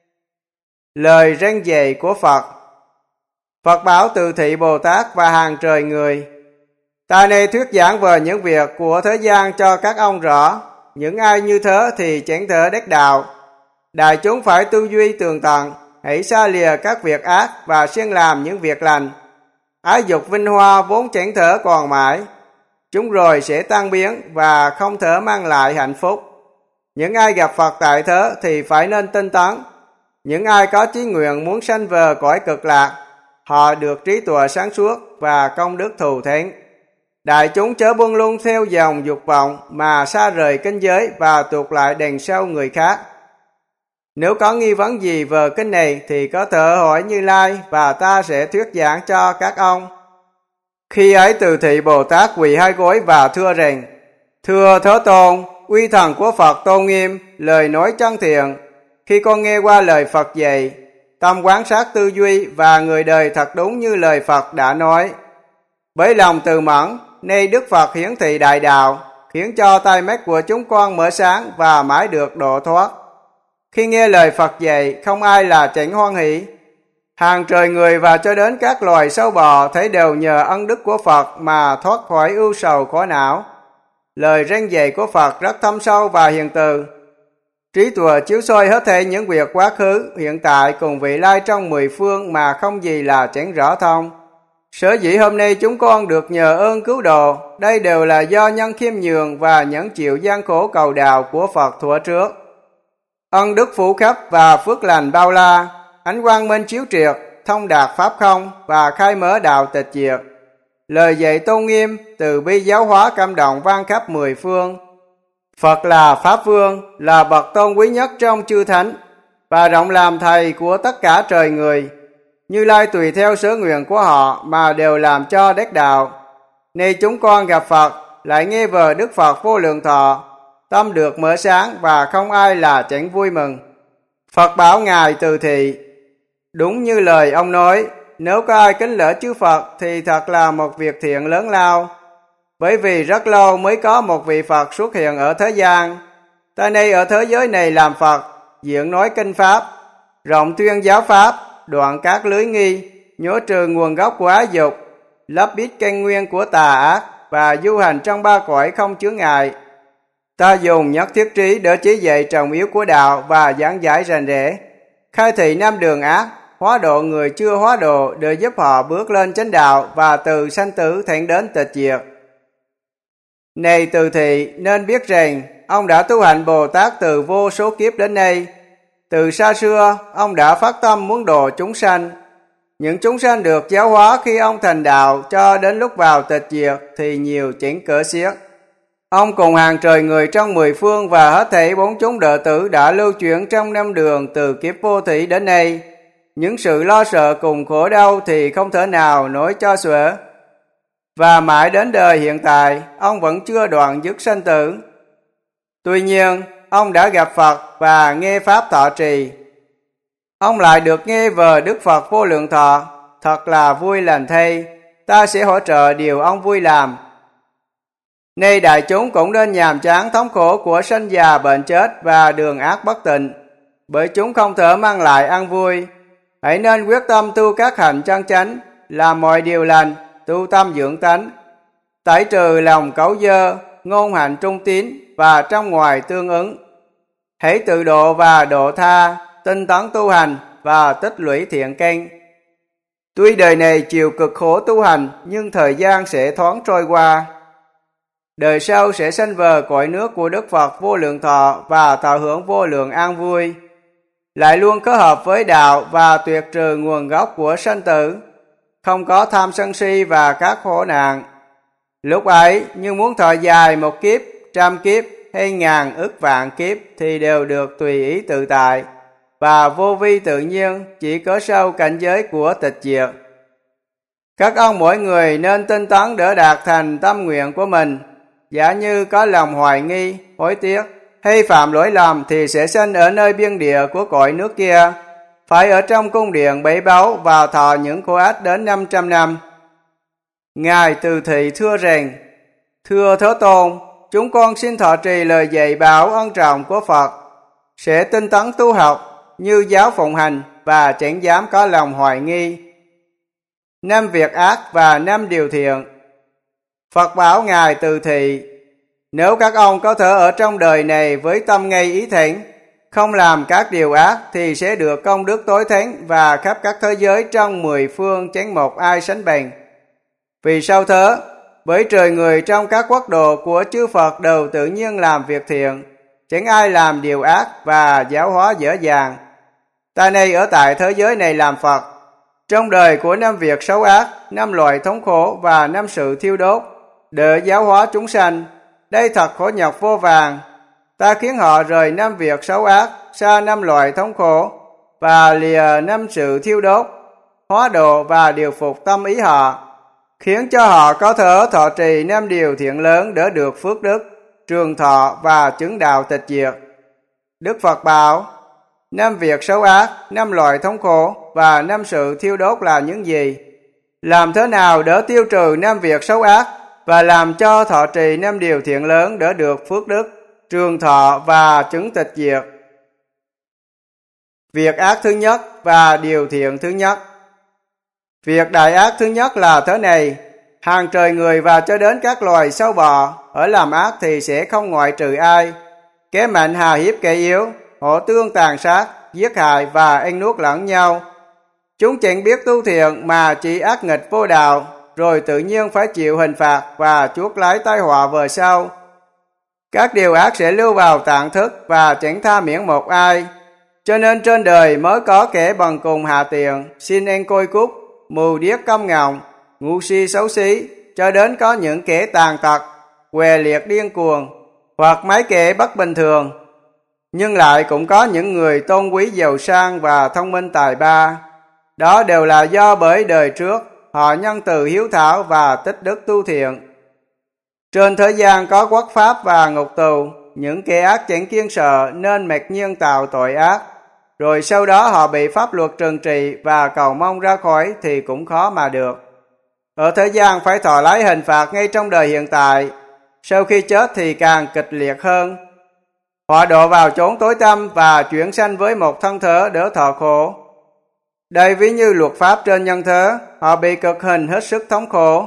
Speaker 1: Lời răn dạy của Phật. Phật bảo Từ Thị Bồ Tát và hàng trời người: Ta nay thuyết giảng về những việc của thế gian cho các ông rõ. Những ai như thế thì chẳng thể đắc đạo. Đại chúng phải tư duy tường tận, hãy xa lìa các việc ác và siêng làm những việc lành. Ái dục vinh hoa vốn chẳng thể còn mãi, chúng rồi sẽ tan biến và không thể mang lại hạnh phúc. Những ai gặp Phật tại thế thì phải nên tinh tấn. Những ai có chí nguyện muốn sanh về cõi cực lạc, họ được trí tuệ sáng suốt và công đức thù thắng. Đại chúng chớ buông lung theo dòng dục vọng mà xa rời kinh giới và tuột lại đằng sau người khác. Nếu có nghi vấn gì về kinh này thì có thể hỏi Như Lai và ta sẽ thuyết giảng cho các ông. Khi ấy Từ Thị Bồ Tát quỳ hai gối và thưa rằng: Thưa Thế Tôn, uy thần của Phật tôn nghiêm, lời nói chân thiện. Khi con nghe qua lời Phật dạy, tâm quán sát tư duy và người đời thật đúng như lời Phật đã nói. Bởi lòng từ mẫn, nay Đức Phật hiển thị đại đạo, khiến cho tai mắt của chúng con mở sáng và mãi được độ thoát. Khi nghe lời Phật dạy, không ai là chẳng hoan hỷ. Hàng trời người và cho đến các loài sâu bò thấy đều nhờ ân đức của Phật mà thoát khỏi ưu sầu khổ não. Lời răn dạy của Phật rất thâm sâu và hiền từ. Trí tuệ chiếu soi hết thảy những việc quá khứ, hiện tại cùng vị lai trong mười phương mà không gì là chẳng rõ thông. Sở dĩ hôm nay chúng con được nhờ ơn cứu độ, đây đều là do nhân khiêm nhường và nhẫn chịu gian khổ cầu đạo của Phật thuở trước. Ân đức phủ khắp và phước lành bao la, ánh quang minh chiếu triệt, thông đạt pháp không và khai mở đạo tịch diệt. Lời dạy tôn nghiêm, từ bi giáo hóa cảm động vang khắp mười phương. Phật là Pháp Vương, là bậc tôn quý nhất trong chư thánh, và rộng làm thầy của tất cả trời người. Như Lai tùy theo sở nguyện của họ mà đều làm cho đắc đạo. Nay chúng con gặp Phật, lại nghe về Đức Phật vô lượng thọ, tâm được mở sáng và không ai là chẳng vui mừng. Phật bảo Ngài Từ Thị: Đúng như lời ông nói, nếu có ai kính lễ chư Phật thì thật là một việc thiện lớn lao. Bởi vì rất lâu mới có một vị Phật xuất hiện ở thế gian. Ta nay ở thế giới này làm Phật, diễn nói kinh Pháp, rộng tuyên giáo Pháp, đoạn các lưới nghi, nhổ trừ nguồn gốc của ái dục, lấp bít căn nguyên của tà ác và du hành trong ba cõi không chướng ngại. Ta dùng nhất thiết trí để chỉ dạy trọng yếu của đạo và giảng giải rành rẽ, khai thị năm đường ác, hóa độ người chưa hóa độ để giúp họ bước lên chánh đạo và từ sanh tử thẳng đến tịch diệt. Này Từ Thị, nên biết rằng ông đã tu hành Bồ Tát từ vô số kiếp đến nay. Từ xa xưa, ông đã phát tâm muốn độ chúng sanh. Những chúng sanh được giáo hóa khi ông thành đạo cho đến lúc vào tịch diệt thì nhiều chẳng kể xiết. Ông cùng hàng trời người trong mười phương và hết thảy bốn chúng đệ tử đã lưu chuyển trong năm đường từ kiếp vô thủy đến nay. Những sự lo sợ cùng khổ đau thì không thể nào nói cho xuể. Và mãi đến đời hiện tại, ông vẫn chưa đoạn dứt sanh tử. Tuy nhiên, ông đã gặp Phật và nghe Pháp thọ trì. Ông lại được nghe về Đức Phật Vô Lượng Thọ, thật là vui lành thay, ta sẽ hỗ trợ điều ông vui làm. Nay đại chúng cũng nên nhàm chán thống khổ của sanh già bệnh chết và đường ác bất tịnh, bởi chúng không thể mang lại an vui. Hãy nên quyết tâm tu các hạnh chân chánh, làm mọi điều lành, tu tâm dưỡng tánh, tẩy trừ lòng cấu dơ, ngôn hạnh trung tín và trong ngoài tương ứng. Hãy tự độ và độ tha, tinh tấn tu hành và tích lũy thiện căn. Tuy đời này chịu cực khổ tu hành, nhưng thời gian sẽ thoáng trôi qua. Đời sau sẽ sanh về cõi nước của Đức Phật Vô Lượng Thọ và thọ hưởng vô lượng an vui, lại luôn kết hợp với đạo và tuyệt trừ nguồn gốc của sanh tử, không có tham sân si và các khổ nạn. Lúc ấy, như muốn thọ dài một kiếp, trăm kiếp hay ngàn ức vạn kiếp thì đều được tùy ý tự tại và vô vi tự nhiên, chỉ có sâu cảnh giới của tịch diệt. Các ông mỗi người nên tinh tấn để đạt thành tâm nguyện của mình. Giả như có lòng hoài nghi, hối tiếc hay phạm lỗi lầm thì sẽ sanh ở nơi biên địa của cõi nước kia, phải ở trong cung điện bảy báu và thọ những khổ ách đến năm trăm năm. Ngài Từ Thị thưa rằng: Thưa Thế Tôn, chúng con xin thọ trì lời dạy bảo ân trọng của Phật, sẽ tinh tấn tu học như giáo phụng hành và chẳng dám có lòng hoài nghi. Năm việc ác và năm điều thiện. Phật bảo Ngài Từ Thị: Nếu các ông có thể ở trong đời này với tâm ngay ý thánh, không làm các điều ác thì sẽ được công đức tối thánh và khắp các thế giới trong mười phương chẳng một ai sánh bằng. Vì sao thế? Bởi trời người trong các quốc độ của chư Phật đều tự nhiên làm việc thiện, chẳng ai làm điều ác và giáo hóa dễ dàng. Ta nay ở tại thế giới này làm Phật, trong đời của năm việc xấu ác, năm loại thống khổ và năm sự thiêu đốt, để giáo hóa chúng sanh. Đây thật khổ nhọc vô vàn. Ta khiến họ rời năm việc xấu ác, xa năm loại thống khổ và lìa năm sự thiêu đốt, hóa độ và điều phục tâm ý họ, khiến cho họ có thể thọ trì năm điều thiện lớn để được phước đức, trường thọ và chứng đạo tịch diệt. Đức Phật bảo: Năm việc xấu ác, năm loại thống khổ và năm sự thiêu đốt là những gì? Làm thế nào để tiêu trừ năm việc xấu ác và làm cho thọ trì năm điều thiện lớn để được phước đức, trường thọ và chứng tịch diệt? Việc ác thứ nhất và điều thiện thứ nhất. Việc đại ác thứ nhất là thế này: hàng trời người và cho đến các loài sâu bọ, ở làm ác thì sẽ không ngoại trừ ai. Kẻ mạnh hà hiếp kẻ yếu, họ tương tàn sát, giết hại và ăn nuốt lẫn nhau. Chúng chẳng biết tu thiện mà chỉ ác nghịch vô đạo, rồi tự nhiên phải chịu hình phạt và chuốc lấy tai họa về sau. Các điều ác sẽ lưu vào tạng thức và chẳng tha miễn một ai. Cho nên trên đời mới có kẻ bằng cùng hạ tiện, xin ăn côi cút, mù điếc câm ngọng, ngu si xấu xí, cho đến có những kẻ tàn tật, què liệt điên cuồng, hoặc mấy kẻ bất bình thường. Nhưng lại cũng có những người tôn quý giàu sang và thông minh tài ba. Đó đều là do bởi đời trước họ nhân từ hiếu thảo và tích đức tu thiện. Trên thế gian có quốc pháp và ngục tù, những kẻ ác chẳng kiêng sợ nên mặc nhiên tạo tội ác, rồi sau đó họ bị pháp luật trừng trị và cầu mong ra khỏi thì cũng khó mà được. Ở thế gian phải thọ lấy hình phạt ngay trong đời hiện tại, sau khi chết thì càng kịch liệt hơn. Họ độ vào chốn tối tăm và chuyển sanh với một thân thể đỡ thọ khổ. Đây ví như luật pháp trên nhân thế, họ bị cực hình hết sức thống khổ.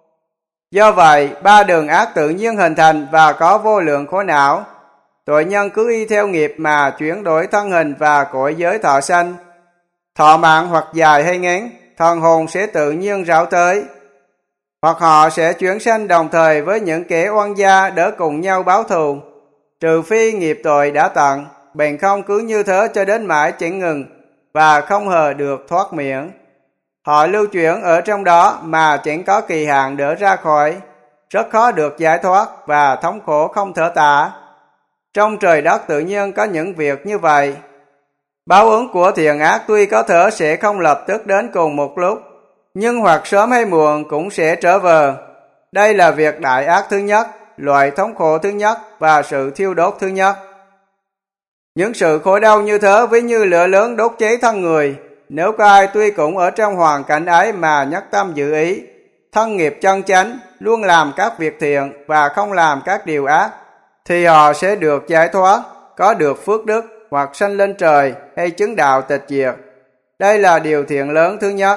Speaker 1: Do vậy, ba đường ác tự nhiên hình thành và có vô lượng khổ não. Tội nhân cứ y theo nghiệp mà chuyển đổi thân hình và cõi giới thọ sanh. Thọ mạng hoặc dài hay ngắn, thần hồn sẽ tự nhiên rảo tới. Hoặc họ sẽ chuyển sanh đồng thời với những kẻ oan gia để cùng nhau báo thù. Trừ phi nghiệp tội đã tận, bèn không cứ như thế cho đến mãi chẳng ngừng và không hề được thoát miễn. Họ lưu chuyển ở trong đó mà chẳng có kỳ hạn để ra khỏi, rất khó được giải thoát và thống khổ không thể tả. Trong trời đất tự nhiên có những việc như vậy. Báo ứng của thiện ác tuy có thể sẽ không lập tức đến cùng một lúc, nhưng hoặc sớm hay muộn cũng sẽ trở về. Đây là việc đại ác thứ nhất, loại thống khổ thứ nhất và sự thiêu đốt thứ nhất. Những sự khổ đau như thế ví như lửa lớn đốt cháy thân người. Nếu có ai tuy cũng ở trong hoàn cảnh ấy mà nhất tâm giữ ý, thân nghiệp chân chánh, luôn làm các việc thiện và không làm các điều ác, thì họ sẽ được giải thoát, có được phước đức hoặc sanh lên trời hay chứng đạo tịch diệt. Đây là điều thiện lớn thứ nhất.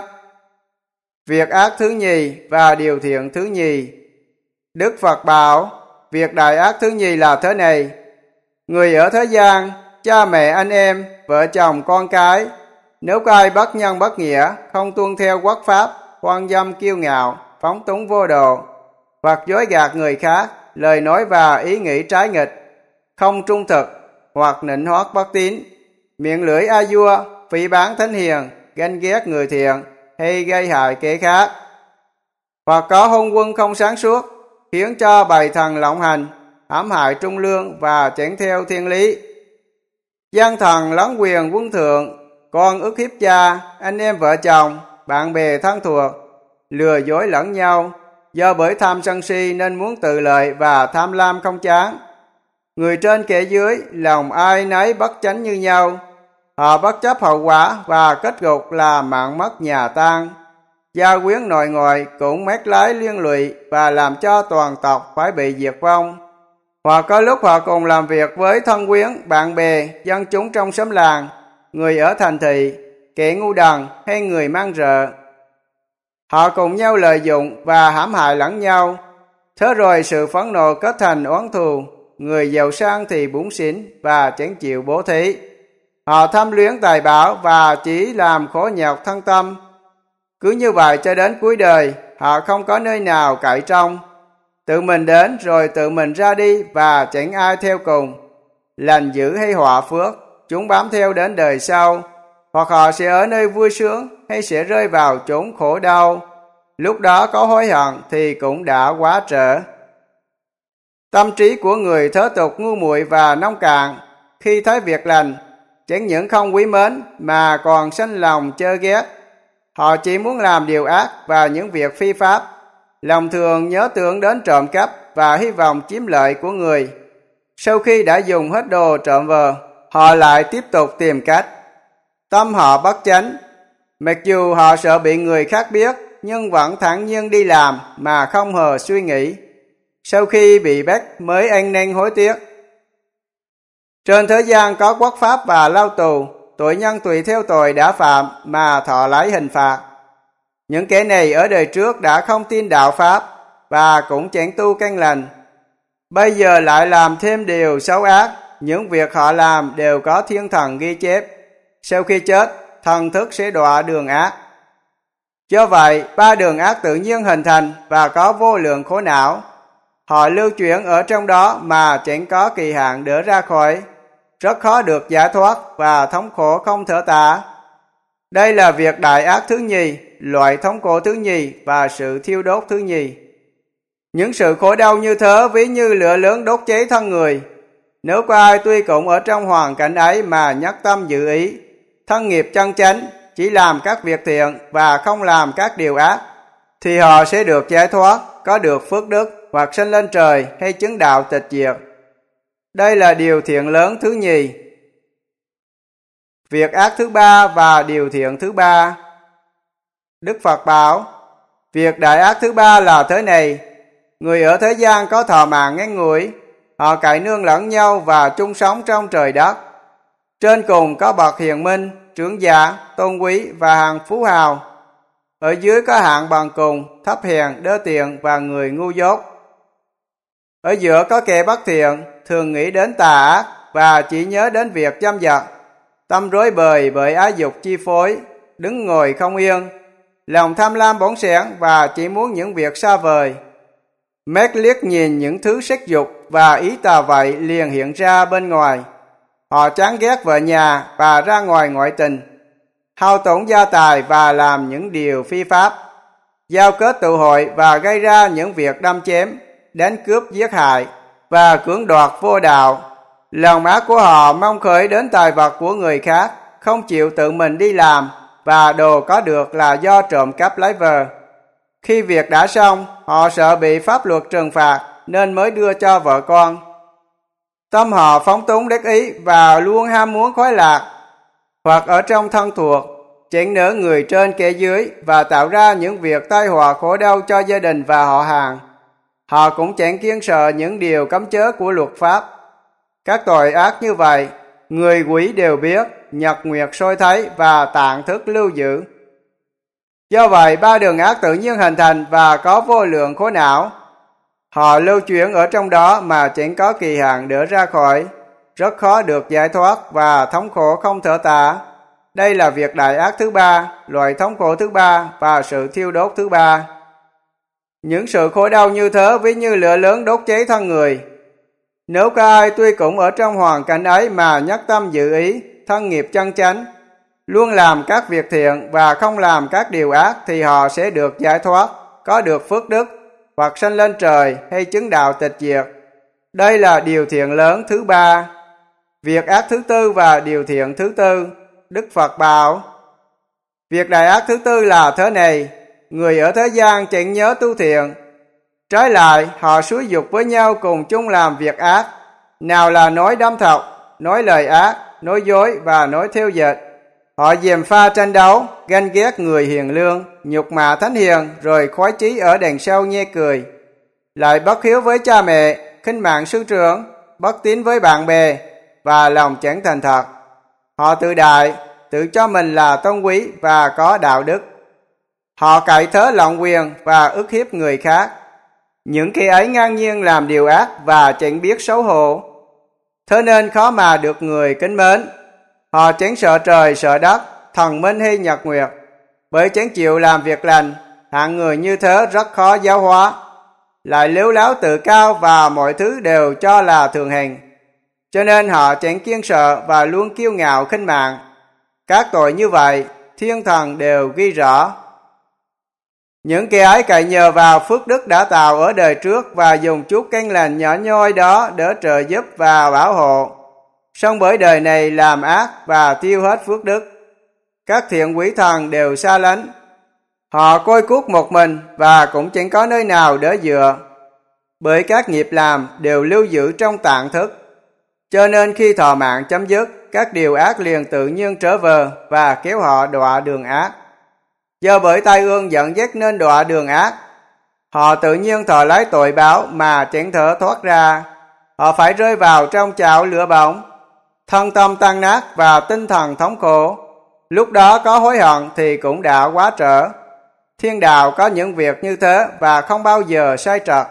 Speaker 1: Việc ác thứ nhì và điều thiện thứ nhì. Đức Phật bảo, việc đại ác thứ nhì là thế này. Người ở thế gian, cha mẹ anh em, vợ chồng con cái, nếu có ai bất nhân bất nghĩa, không tuân theo quốc pháp, hoang dâm kiêu ngạo, phóng túng vô độ, hoặc dối gạt người khác, lời nói và ý nghĩ trái nghịch, không trung thực, hoặc nịnh hót bất tín, miệng lưỡi a vua, phỉ báng thánh hiền, ganh ghét người thiện, hay gây hại kẻ khác, hoặc có hôn quân không sáng suốt, khiến cho bầy thần lộng hành, hãm hại trung lương và chẳng theo thiên lý, gian thần lấn quyền quân thượng, con ức hiếp cha, anh em vợ chồng, bạn bè thân thuộc, lừa dối lẫn nhau, do bởi tham sân si nên muốn tự lợi và tham lam không chán. Người trên kẻ dưới, lòng ai nấy bất chánh như nhau, họ bất chấp hậu quả và kết cục là mạng mất nhà tan. Gia quyến nội ngoại cũng mét lái liên lụy và làm cho toàn tộc phải bị diệt vong. Hoặc có lúc họ cùng làm việc với thân quyến, bạn bè, dân chúng trong xóm làng, người ở thành thị, kẻ ngu đần hay người mang rợ. Họ cùng nhau lợi dụng và hãm hại lẫn nhau. Thế rồi sự phẫn nộ kết thành oán thù, người giàu sang thì bủn xỉn và chẳng chịu bố thí. Họ tham luyến tài bảo và chỉ làm khổ nhọc thân tâm. Cứ như vậy cho đến cuối đời, họ không có nơi nào cậy trông. Tự mình đến rồi tự mình ra đi và chẳng ai theo cùng. Lành dữ hay họa phước, chúng bám theo đến đời sau. Hoặc họ sẽ ở nơi vui sướng hay sẽ rơi vào chốn khổ đau. Lúc đó có hối hận thì cũng đã quá trễ. Tâm trí của người thế tục ngu muội và nông cạn, khi thấy việc lành, chẳng những không quý mến mà còn sanh lòng chơ ghét. Họ chỉ muốn làm điều ác và những việc phi pháp, lòng thường nhớ tưởng đến trộm cắp và hy vọng chiếm lợi của người. Sau khi đã dùng hết đồ trộm vờ, họ lại tiếp tục tìm cách. Tâm họ bất chánh, mặc dù họ sợ bị người khác biết, nhưng vẫn thản nhiên đi làm mà không hề suy nghĩ. Sau khi bị bắt mới ăn năn hối tiếc. Trên thế gian có quốc pháp và lao tù, tội nhân tùy theo tội đã phạm mà thọ lấy hình phạt. Những kẻ này ở đời trước đã không tin đạo pháp và cũng chẳng tu căn lành. Bây giờ lại làm thêm điều xấu ác, những việc họ làm đều có thiên thần ghi chép. Sau khi chết, thần thức sẽ đọa đường ác. Do vậy, ba đường ác tự nhiên hình thành và có vô lượng khổ não. Họ lưu chuyển ở trong đó mà chẳng có kỳ hạn đỡ ra khỏi, rất khó được giải thoát và thống khổ không thể tả. Đây là việc đại ác thứ nhì, loại thống khổ thứ nhì và sự thiêu đốt thứ nhì. Những sự khổ đau như thế ví như lửa lớn đốt cháy thân người. Nếu có ai tuy cũng ở trong hoàn cảnh ấy mà nhất tâm giữ ý, thân nghiệp chân chánh, chỉ làm các việc thiện và không làm các điều ác, thì họ sẽ được giải thoát, có được phước đức hoặc sanh lên trời hay chứng đạo tịch diệt. Đây là điều thiện lớn thứ nhì. Việc ác thứ ba và điều thiện thứ ba. Đức Phật bảo, việc đại ác thứ ba là thế này. Người ở thế gian có thọ mạng ngắn ngủi, họ cậy nương lẫn nhau và chung sống trong trời đất. Trên cùng có bậc hiền minh, trưởng giả, tôn quý và hàng phú hào. Ở dưới có hạng bằng cùng, thấp hèn, đê tiện và người ngu dốt. Ở giữa có kẻ bất thiện, thường nghĩ đến tà ác và chỉ nhớ đến việc dâm dật, tâm rối bời bởi ái dục chi phối, đứng ngồi không yên, lòng tham lam bỏng sẻn và chỉ muốn những việc xa vời. Mắt liếc nhìn những thứ sắc dục và ý tà vậy liền hiện ra bên ngoài. Họ chán ghét vợ nhà và ra ngoài ngoại tình, hao tổn gia tài và làm những điều phi pháp, giao kết tụ hội và gây ra những việc đâm chém, đánh cướp giết hại và cưỡng đoạt vô đạo. Lòng ác của họ mong khởi đến tài vật của người khác, không chịu tự mình đi làm và đồ có được là do trộm cắp lấy vờ. Khi việc đã xong, họ sợ bị pháp luật trừng phạt nên mới đưa cho vợ con. Tâm họ phóng túng đắc ý và luôn ham muốn khoái lạc, hoặc ở trong thân thuộc, chèn nở người trên kẻ dưới và tạo ra những việc tai họa khổ đau cho gia đình và họ hàng. Họ cũng chẳng kiêng sợ những điều cấm chớ của luật pháp. Các tội ác như vậy, người quỷ đều biết, nhật nguyệt soi thấy và tạng thức lưu giữ. Do vậy, ba đường ác tự nhiên hình thành và có vô lượng khổ não. Họ lưu chuyển ở trong đó mà chẳng có kỳ hạn để ra khỏi, rất khó được giải thoát và thống khổ không thể tả. Đây là việc đại ác thứ ba, loại thống khổ thứ ba và sự thiêu đốt thứ ba. Những sự khổ đau như thế ví như lửa lớn đốt cháy thân người. Nếu có ai tuy cũng ở trong hoàn cảnh ấy mà nhất tâm dự ý, thân nghiệp chân chánh, luôn làm các việc thiện và không làm các điều ác thì họ sẽ được giải thoát, có được phước đức, hoặc sanh lên trời hay chứng đạo tịch diệt. Đây là điều thiện lớn thứ ba. Việc ác thứ tư và điều thiện thứ tư, Đức Phật bảo: việc đại ác thứ tư là thế này, người ở thế gian chẳng nhớ tu thiện. Trái lại, họ xúi dục với nhau cùng chung làm việc ác, nào là nói đâm thọc, nói lời ác, nói dối và nói theo dệt. Họ gièm pha tranh đấu, ganh ghét người hiền lương, nhục mạ thánh hiền, rồi khoái chí ở đằng sau nhe cười. Lại bất hiếu với cha mẹ, khinh mạng sư trưởng, bất tín với bạn bè và lòng chẳng thành thật. Họ tự đại, tự cho mình là tôn quý và có đạo đức. Họ cậy thế lộng quyền và ức hiếp người khác. Những kẻ ấy ngang nhiên làm điều ác và chẳng biết xấu hổ, thế nên khó mà được người kính mến. Họ chẳng sợ trời sợ đất, thần minh hay nhật nguyệt, bởi chẳng chịu làm việc lành. Hạng người như thế rất khó giáo hóa, lại lếu láo tự cao và mọi thứ đều cho là thường hành, cho nên họ chẳng kiêng sợ và luôn kiêu ngạo khinh mạng. Các tội như vậy thiên thần đều ghi rõ. Những kẻ ấy cậy nhờ vào phước đức đã tạo ở đời trước và dùng chút căn lành nhỏ nhoi đó để trợ giúp và bảo hộ, song bởi đời này làm ác và tiêu hết phước đức. Các thiện quỷ thần đều xa lánh. Họ côi cút một mình và cũng chẳng có nơi nào để dựa, bởi các nghiệp làm đều lưu giữ trong tạng thức. Cho nên khi thọ mạng chấm dứt, các điều ác liền tự nhiên trở về và kéo họ đọa đường ác. Do bởi tai ương dẫn dắt nên đọa đường ác, họ tự nhiên thọ lấy tội báo mà chẳng thể thoát ra. Họ phải rơi vào trong chảo lửa bỏng, thân tâm tan nát và tinh thần thống khổ. Lúc đó có hối hận thì cũng đã quá trễ. Thiên đạo có những việc như thế và không bao giờ sai trật.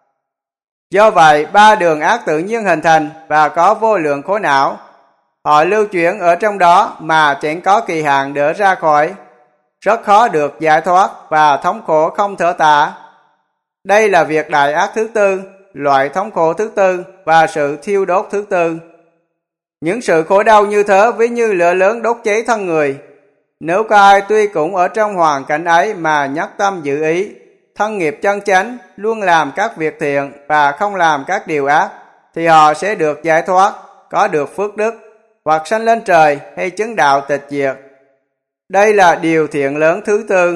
Speaker 1: Do vậy, ba đường ác tự nhiên hình thành và có vô lượng khổ não. Họ lưu chuyển ở trong đó mà chẳng có kỳ hạn để ra khỏi, rất khó được giải thoát và thống khổ không thể tả. Đây là việc đại ác thứ tư, loại thống khổ thứ tư và sự thiêu đốt thứ tư. Những sự khổ đau như thế ví như lửa lớn đốt cháy thân người. Nếu có ai tuy cũng ở trong hoàn cảnh ấy mà nhất tâm dự ý, thân nghiệp chân chánh, luôn làm các việc thiện và không làm các điều ác, thì họ sẽ được giải thoát, có được phước đức, hoặc sanh lên trời hay chứng đạo tịch diệt. Đây là điều thiện lớn thứ tư.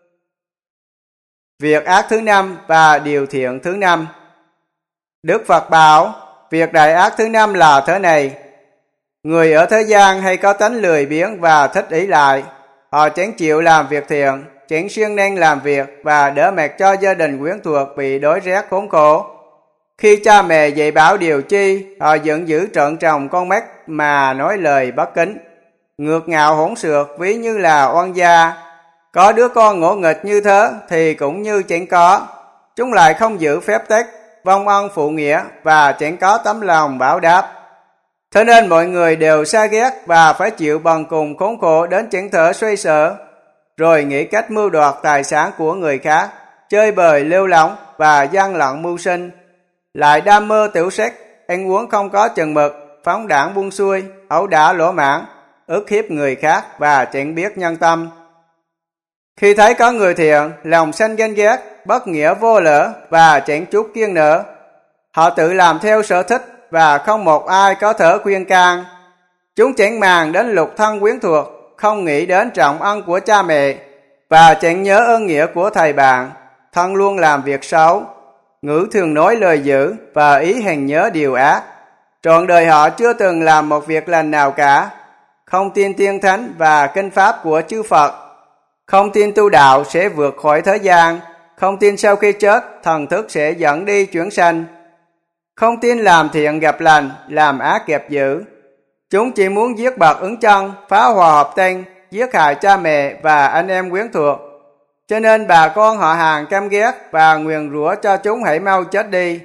Speaker 1: Việc ác thứ năm và điều thiện thứ năm. Đức Phật bảo, việc đại ác thứ năm là thế này. Người ở thế gian hay có tánh lười biếng và thích ý lại. Họ chẳng chịu làm việc thiện, chẳng siêng năng làm việc và đỡ mệt cho gia đình quyến thuộc bị đói rét khốn khổ. Khi cha mẹ dạy bảo điều chi, họ vẫn giữ trợn tròng con mắt mà nói lời bất kính, ngược ngạo hỗn xược ví như là oan gia. Có đứa con ngỗ nghịch như thế thì cũng như chẳng có. Chúng lại không giữ phép tắc, vong ân phụ nghĩa và chẳng có tấm lòng báo đáp. Thế nên mọi người đều xa ghét và phải chịu bần cùng khốn khổ đến chẳng thể xoay sở, rồi nghĩ cách mưu đoạt tài sản của người khác, chơi bời lêu lỏng và gian lận mưu sinh. Lại đam mê tiểu sắc, ăn uống không có chừng mực, phóng đảng buông xuôi, ẩu đả lỗ mãn, ức hiếp người khác và chẳng biết nhân tâm. Khi thấy có người thiện, lòng sanh ganh ghét, bất nghĩa vô lễ và chẳng chút kiêng nể. Họ tự làm theo sở thích và không một ai có thể khuyên can. Chúng chẳng màng đến lục thân quyến thuộc, không nghĩ đến trọng ân của cha mẹ và chẳng nhớ ơn nghĩa của thầy bạn. Thân luôn làm việc xấu, ngữ thường nói lời dữ và ý hành nhớ điều ác. trọn đời họ chưa từng làm một việc lành nào cả, không tin tiên thánh và kinh pháp của chư Phật, không tin tu đạo sẽ vượt khỏi thế gian, không tin sau khi chết thần thức sẽ dẫn đi chuyển sanh, không tin làm thiện gặp lành, làm ác gặp dữ. Chúng chỉ muốn giết bậc ứng chân, phá hòa hợp tinh, giết hại cha mẹ và anh em quyến thuộc. Cho nên bà con họ hàng căm ghét và nguyền rủa cho chúng hãy mau chết đi.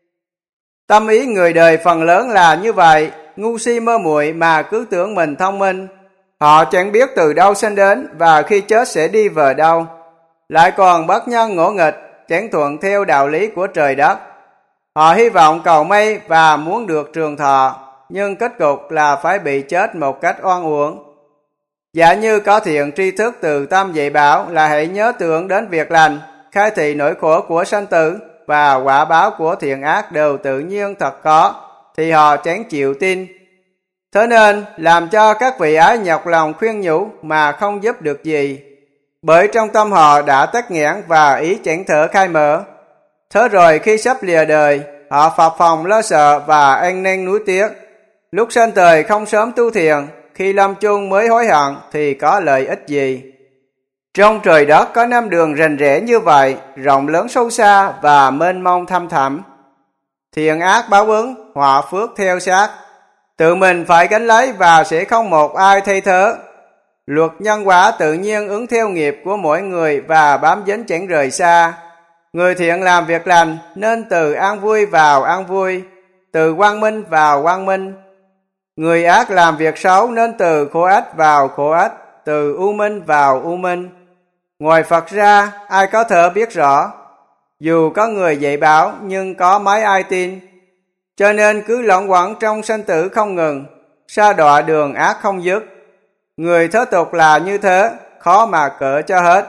Speaker 1: Tâm ý người đời phần lớn là như vậy, ngu si mơ muội mà cứ tưởng mình thông minh. Họ chẳng biết từ đâu sinh đến và khi chết sẽ đi về đâu. Lại còn bất nhân ngỗ nghịch, chẳng thuận theo đạo lý của trời đất. Họ hy vọng cầu may và muốn được trường thọ, nhưng kết cục là phải bị chết một cách oan uổng. Giả như có thiện tri thức từ tâm dạy bảo là hãy nhớ tưởng đến việc lành, khai thị nỗi khổ của sanh tử và quả báo của thiện ác đều tự nhiên thật có, thì họ chẳng chịu tin. Thế nên làm cho các vị ấy nhọc lòng khuyên nhủ mà không giúp được gì, bởi trong tâm họ đã tắc nghẽn và ý chẳng thể khai mở. Thế rồi khi sắp lìa đời, họ phập phồng lo sợ và ăn năn nuối tiếc. Lúc sanh thời không sớm tu thiền, khi lâm chung mới hối hận thì có lợi ích gì? Trong trời đất có năm đường rành rẽ như vậy, rộng lớn sâu xa và mênh mông thăm thẳm. Thiện ác báo ứng, họa phước theo sát. Tự mình phải gánh lấy và sẽ không một ai thay thế. Luật nhân quả tự nhiên ứng theo nghiệp của mỗi người và bám dính chẳng rời xa. Người thiện làm việc lành nên từ an vui vào an vui, từ quang minh vào quang minh. Người ác làm việc xấu nên từ khổ ách vào khổ ách, từ u minh vào u minh. Ngoài Phật ra, ai có thể biết rõ? Dù có người dạy bảo nhưng có mấy ai tin. Cho nên cứ lẫn quẩn trong sanh tử không ngừng, sa đọa đường ác không dứt. Người thế tục là như thế, khó mà cỡ cho hết.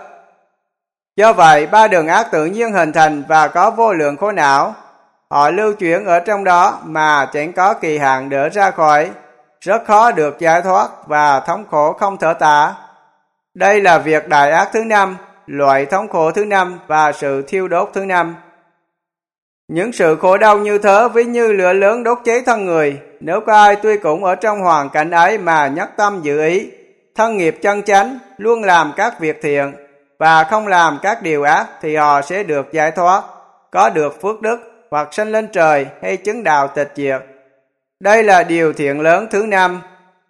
Speaker 1: Do vậy, ba đường ác tự nhiên hình thành và có vô lượng khổ não. Họ lưu chuyển ở trong đó mà chẳng có kỳ hạn để ra khỏi, rất khó được giải thoát và thống khổ không thể tả. Đây là việc đại ác thứ năm, loại thống khổ thứ năm và sự thiêu đốt thứ năm. Những sự khổ đau như thế ví như lửa lớn đốt cháy thân người. Nếu có ai tuy cũng ở trong hoàn cảnh ấy mà nhất tâm giữ ý, thân nghiệp chân chánh, luôn làm các việc thiện và không làm các điều ác, thì họ sẽ được giải thoát, có được phước đức hoặc sanh lên trời hay chứng đạo tịch diệt. Đây là điều thiện lớn thứ năm.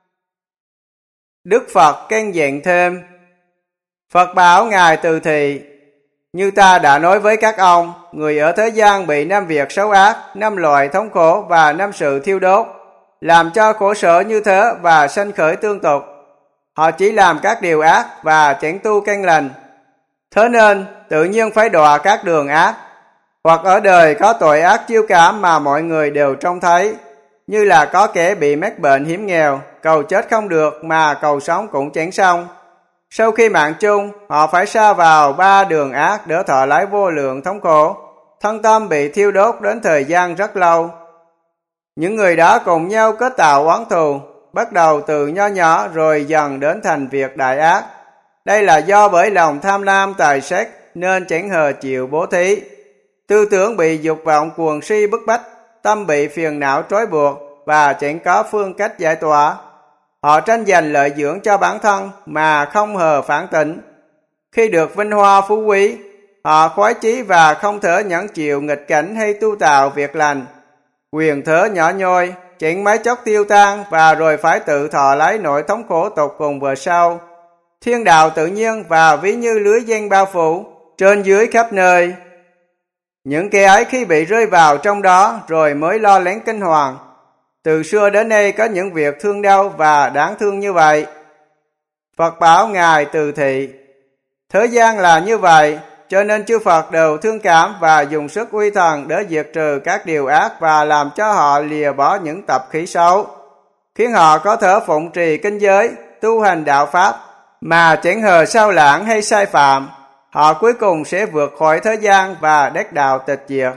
Speaker 1: Đức Phật căn dặn thêm. Phật bảo Ngài Từ Thị: như ta đã nói với các ông, người ở thế gian bị năm việc xấu ác, năm loại thống khổ và năm sự thiêu đốt, làm cho khổ sở như thế và sanh khởi tương tục. Họ chỉ làm các điều ác và chẳng tu căn lành. Thế nên tự nhiên phải đọa các đường ác. Hoặc ở đời có tội ác chiêu cảm mà mọi người đều trông thấy, như là có kẻ bị mắc bệnh hiểm nghèo, cầu chết không được mà cầu sống cũng chẳng xong. Sau khi mạng chung, họ phải sa vào ba đường ác để thọ lấy vô lượng thống khổ, thân tâm bị thiêu đốt đến thời gian rất lâu. Những người đó cùng nhau kết tạo oán thù, bắt đầu từ nho nhỏ rồi dần đến thành việc đại ác. Đây là do bởi lòng tham lam tài sắc nên chẳng hề chịu bố thí. Tư tưởng bị dục vọng cuồng si bức bách, tâm bị phiền não trói buộc và chẳng có phương cách giải tỏa. Họ tranh giành lợi dưỡng cho bản thân mà không hề phản tỉnh. Khi được vinh hoa phú quý, họ khoái chí và không thể nhẫn chịu nghịch cảnh hay tu tạo việc lành. Quyền thế nhỏ nhoi, chẳng mấy chốc tiêu tan và rồi phải tự thọ lấy nỗi thống khổ tột cùng về sau. Thiên đạo tự nhiên và ví như lưới giăng bao phủ, trên dưới khắp nơi. Những kẻ ấy khi bị rơi vào trong đó rồi mới lo lắng kinh hoàng. Từ xưa đến nay có những việc thương đau và đáng thương như vậy. Phật bảo Ngài Từ Thị: thế gian là như vậy, cho nên chư Phật đều thương cảm và dùng sức uy thần để diệt trừ các điều ác và làm cho họ lìa bỏ những tập khí xấu, khiến họ có thể phụng trì kinh giới, tu hành đạo pháp mà chẳng hề sao lãng hay sai phạm. Họ cuối cùng sẽ vượt khỏi thế gian và đắc đạo tịch diệt.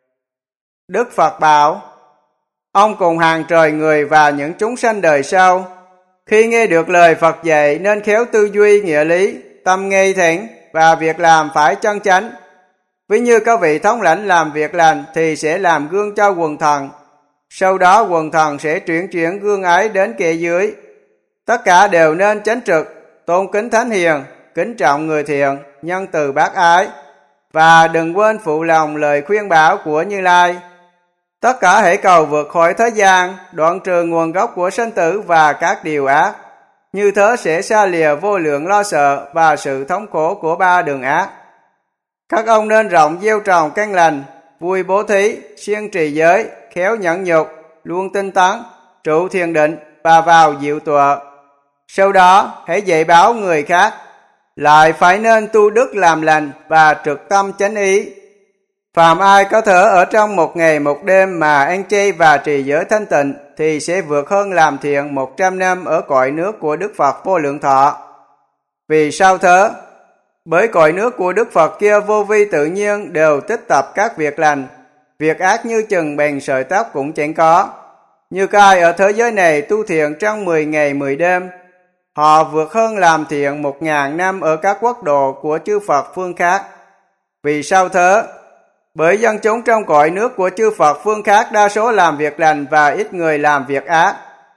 Speaker 1: Đức Phật bảo: ông cùng hàng trời người và những chúng sanh đời sau, khi nghe được lời Phật dạy nên khéo tư duy nghĩa lý, tâm ngây thẳng và việc làm phải chân chánh. Ví như có vị thống lãnh làm việc lành thì sẽ làm gương cho quần thần. Sau đó quần thần sẽ chuyển chuyển gương ấy đến kẻ dưới. Tất cả đều nên chánh trực, tôn kính thánh hiền, kính trọng người thiện, nhân từ bác ái, và đừng quên phụ lòng lời khuyên bảo của Như Lai. Tất cả hãy cầu vượt khỏi thế gian, đoạn trừ nguồn gốc của sanh tử và các điều ác. Như thế sẽ xa lìa vô lượng lo sợ và sự thống khổ của ba đường ác. Các ông nên rộng gieo trồng căn lành, vui bố thí, siêng trì giới, khéo nhẫn nhục, luôn tinh tấn, trụ thiền định và vào diệu tọa. Sau đó hãy dạy bảo người khác, lại phải nên tu đức làm lành và trực tâm chánh ý. Phàm ai có thể ở trong một ngày một đêm mà ăn chay và trì giới thanh tịnh thì sẽ vượt hơn làm thiện một trăm năm ở cõi nước của Đức Phật Vô Lượng Thọ. Vì sao thế? Bởi cõi nước của Đức Phật kia vô vi tự nhiên đều tích tập các việc lành, việc ác như chừng bèn sợi tóc cũng chẳng có. Như ai ở thế giới này tu thiện trong mười ngày mười đêm, họ vượt hơn làm thiện một ngàn năm ở các quốc độ của chư Phật phương khác. Vì sao thế? Bởi dân chúng trong cõi nước của chư Phật phương khác đa số làm việc lành và ít người làm việc ác.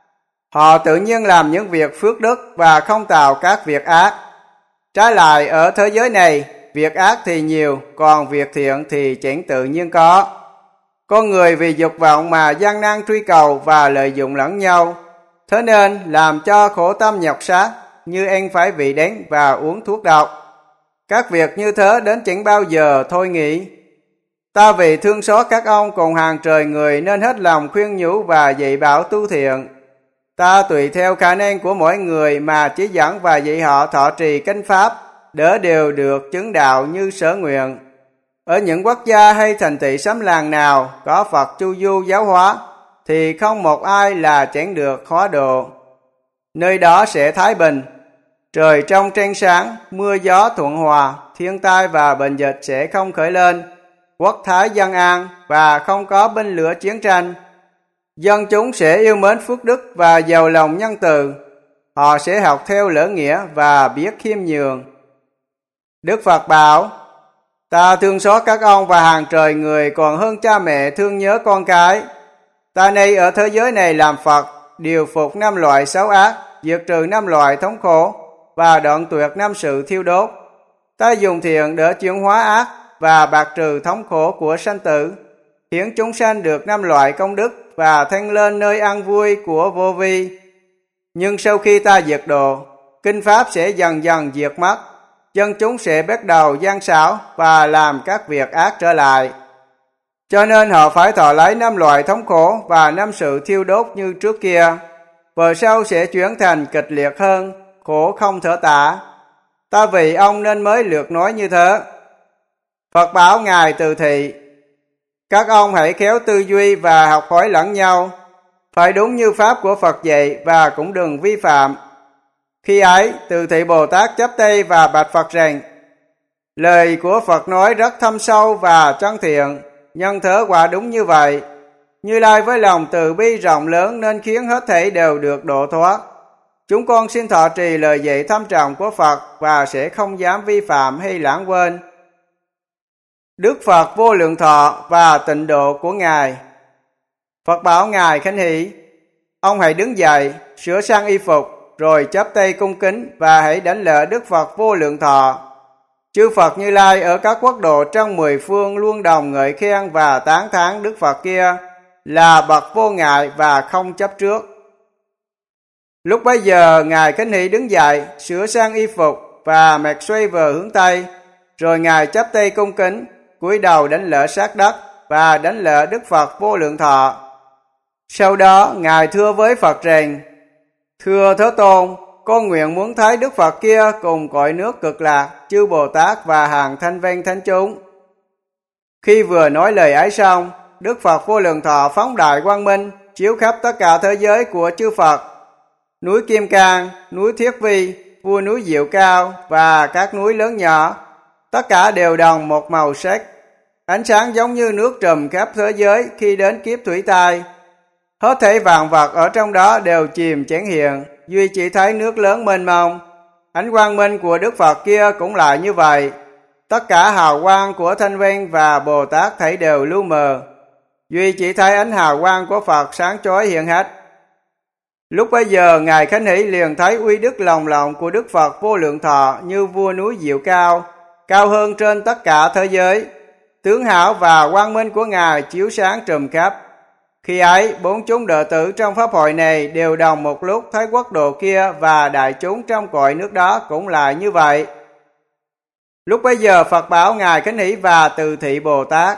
Speaker 1: Họ tự nhiên làm những việc phước đức và không tạo các việc ác. Trái lại ở thế giới này, việc ác thì nhiều, còn việc thiện thì chẳng tự nhiên có. Con người vì dục vọng mà gian nan truy cầu và lợi dụng lẫn nhau, thế nên làm cho khổ tâm nhọc xác, như ăn phải vị đắng và uống thuốc độc. Các việc như thế đến chẳng bao giờ thôi nghỉ. Ta vì thương xót các ông cùng hàng trời người nên hết lòng khuyên nhủ và dạy bảo tu thiện. Ta tùy theo khả năng của mỗi người mà chỉ dẫn và dạy họ thọ trì kinh pháp, để đều được chứng đạo như sở nguyện. Ở những quốc gia hay thành thị xóm làng nào có Phật chu du giáo hóa, thì không một ai là chẳng được hóa độ. Nơi đó sẽ thái bình, trời trong trăng sáng, mưa gió thuận hòa, thiên tai và bệnh dịch sẽ không khởi lên, quốc thái dân an và không có binh lửa chiến tranh. Dân chúng sẽ yêu mến phước đức và giàu lòng nhân từ. Họ sẽ học theo lễ nghĩa và biết khiêm nhường. Đức Phật bảo, ta thương xót các ông và hàng trời người còn hơn cha mẹ thương nhớ con cái. Ta nay ở thế giới này làm Phật, điều phục năm loại xấu ác, diệt trừ năm loại thống khổ và đoạn tuyệt năm sự thiêu đốt. Ta dùng thiện để chuyển hóa ác và bạc trừ thống khổ của sanh tử, hiến chúng sanh được năm loại công đức và thanh lên nơi an vui của vô vi. Nhưng sau khi ta diệt độ, kinh pháp sẽ dần dần diệt mất, dân chúng sẽ bắt đầu gian xảo và làm các việc ác trở lại. Cho nên họ phải thọ lấy năm loại thống khổ và năm sự thiêu đốt như trước kia, và sau sẽ chuyển thành kịch liệt hơn, khổ không thể tả. Ta vì ông nên mới lược nói như thế. Phật bảo Ngài Từ Thị, các ông hãy khéo tư duy và học hỏi lẫn nhau, phải đúng như pháp của Phật dạy và cũng đừng vi phạm. Khi ấy, Từ Thị Bồ Tát chắp tay và bạch Phật rằng, lời của Phật nói rất thâm sâu và chân thiện, nhân thế quả đúng như vậy. Như Lai với lòng từ bi rộng lớn nên khiến hết thảy đều được độ thoát. Chúng con xin thọ trì lời dạy thâm trọng của Phật và sẽ không dám vi phạm hay lãng quên. Đức Phật Vô Lượng Thọ và tịnh độ của Ngài. Phật bảo Ngài Khánh Hỷ, ông hãy đứng dậy, sửa sang y phục, rồi chắp tay cung kính và hãy đảnh lễ Đức Phật Vô Lượng Thọ. Chư Phật Như Lai ở các quốc độ trong mười phương luôn đồng ngợi khen và tán thán Đức Phật kia là bậc vô ngại và không chấp trước. Lúc bấy giờ Ngài Khánh Hỷ đứng dậy, sửa sang y phục và mặt xoay về hướng Tây, rồi Ngài chắp tay cung kính, cúi đầu đảnh lễ sát đất và đảnh lễ Đức Phật Vô Lượng Thọ. Sau đó Ngài thưa với Phật rằng, thưa Thế Tôn, con nguyện muốn thấy Đức Phật kia cùng cõi nước Cực Lạc, chư Bồ Tát và hàng thanh văn thánh chúng. Khi vừa nói lời ấy xong, Đức Phật Vô Lượng Thọ phóng đại quang minh, chiếu khắp tất cả thế giới của chư Phật. Núi Kim Cang, núi Thiết Vi, vua núi Diệu Cao và các núi lớn nhỏ, tất cả đều đồng một màu sắc. Ánh sáng giống như nước trùm khắp thế giới khi đến kiếp thủy tai. Hết thảy vạn vật ở trong đó đều chìm chẳng hiện, duy chỉ thấy nước lớn mênh mông. Ánh quang minh của Đức Phật kia cũng lại như vậy. Tất cả hào quang của Thanh Văn và Bồ Tát thấy đều lu mờ. duy chỉ thấy ánh hào quang của Phật sáng chói hiện hết. Lúc bấy giờ Ngài Khánh Hỷ liền thấy uy đức lồng lộng của Đức Phật Vô Lượng Thọ như vua núi Diệu Cao, cao hơn trên tất cả thế giới. Tướng hảo và quang minh của Ngài chiếu sáng trùm khắp. Khi ấy, bốn chúng đệ tử trong pháp hội này đều đồng một lúc thấy quốc độ kia và đại chúng trong cõi nước đó cũng là như vậy. Lúc bấy giờ Phật bảo Ngài Khánh Hỷ và Từ Thị Bồ Tát: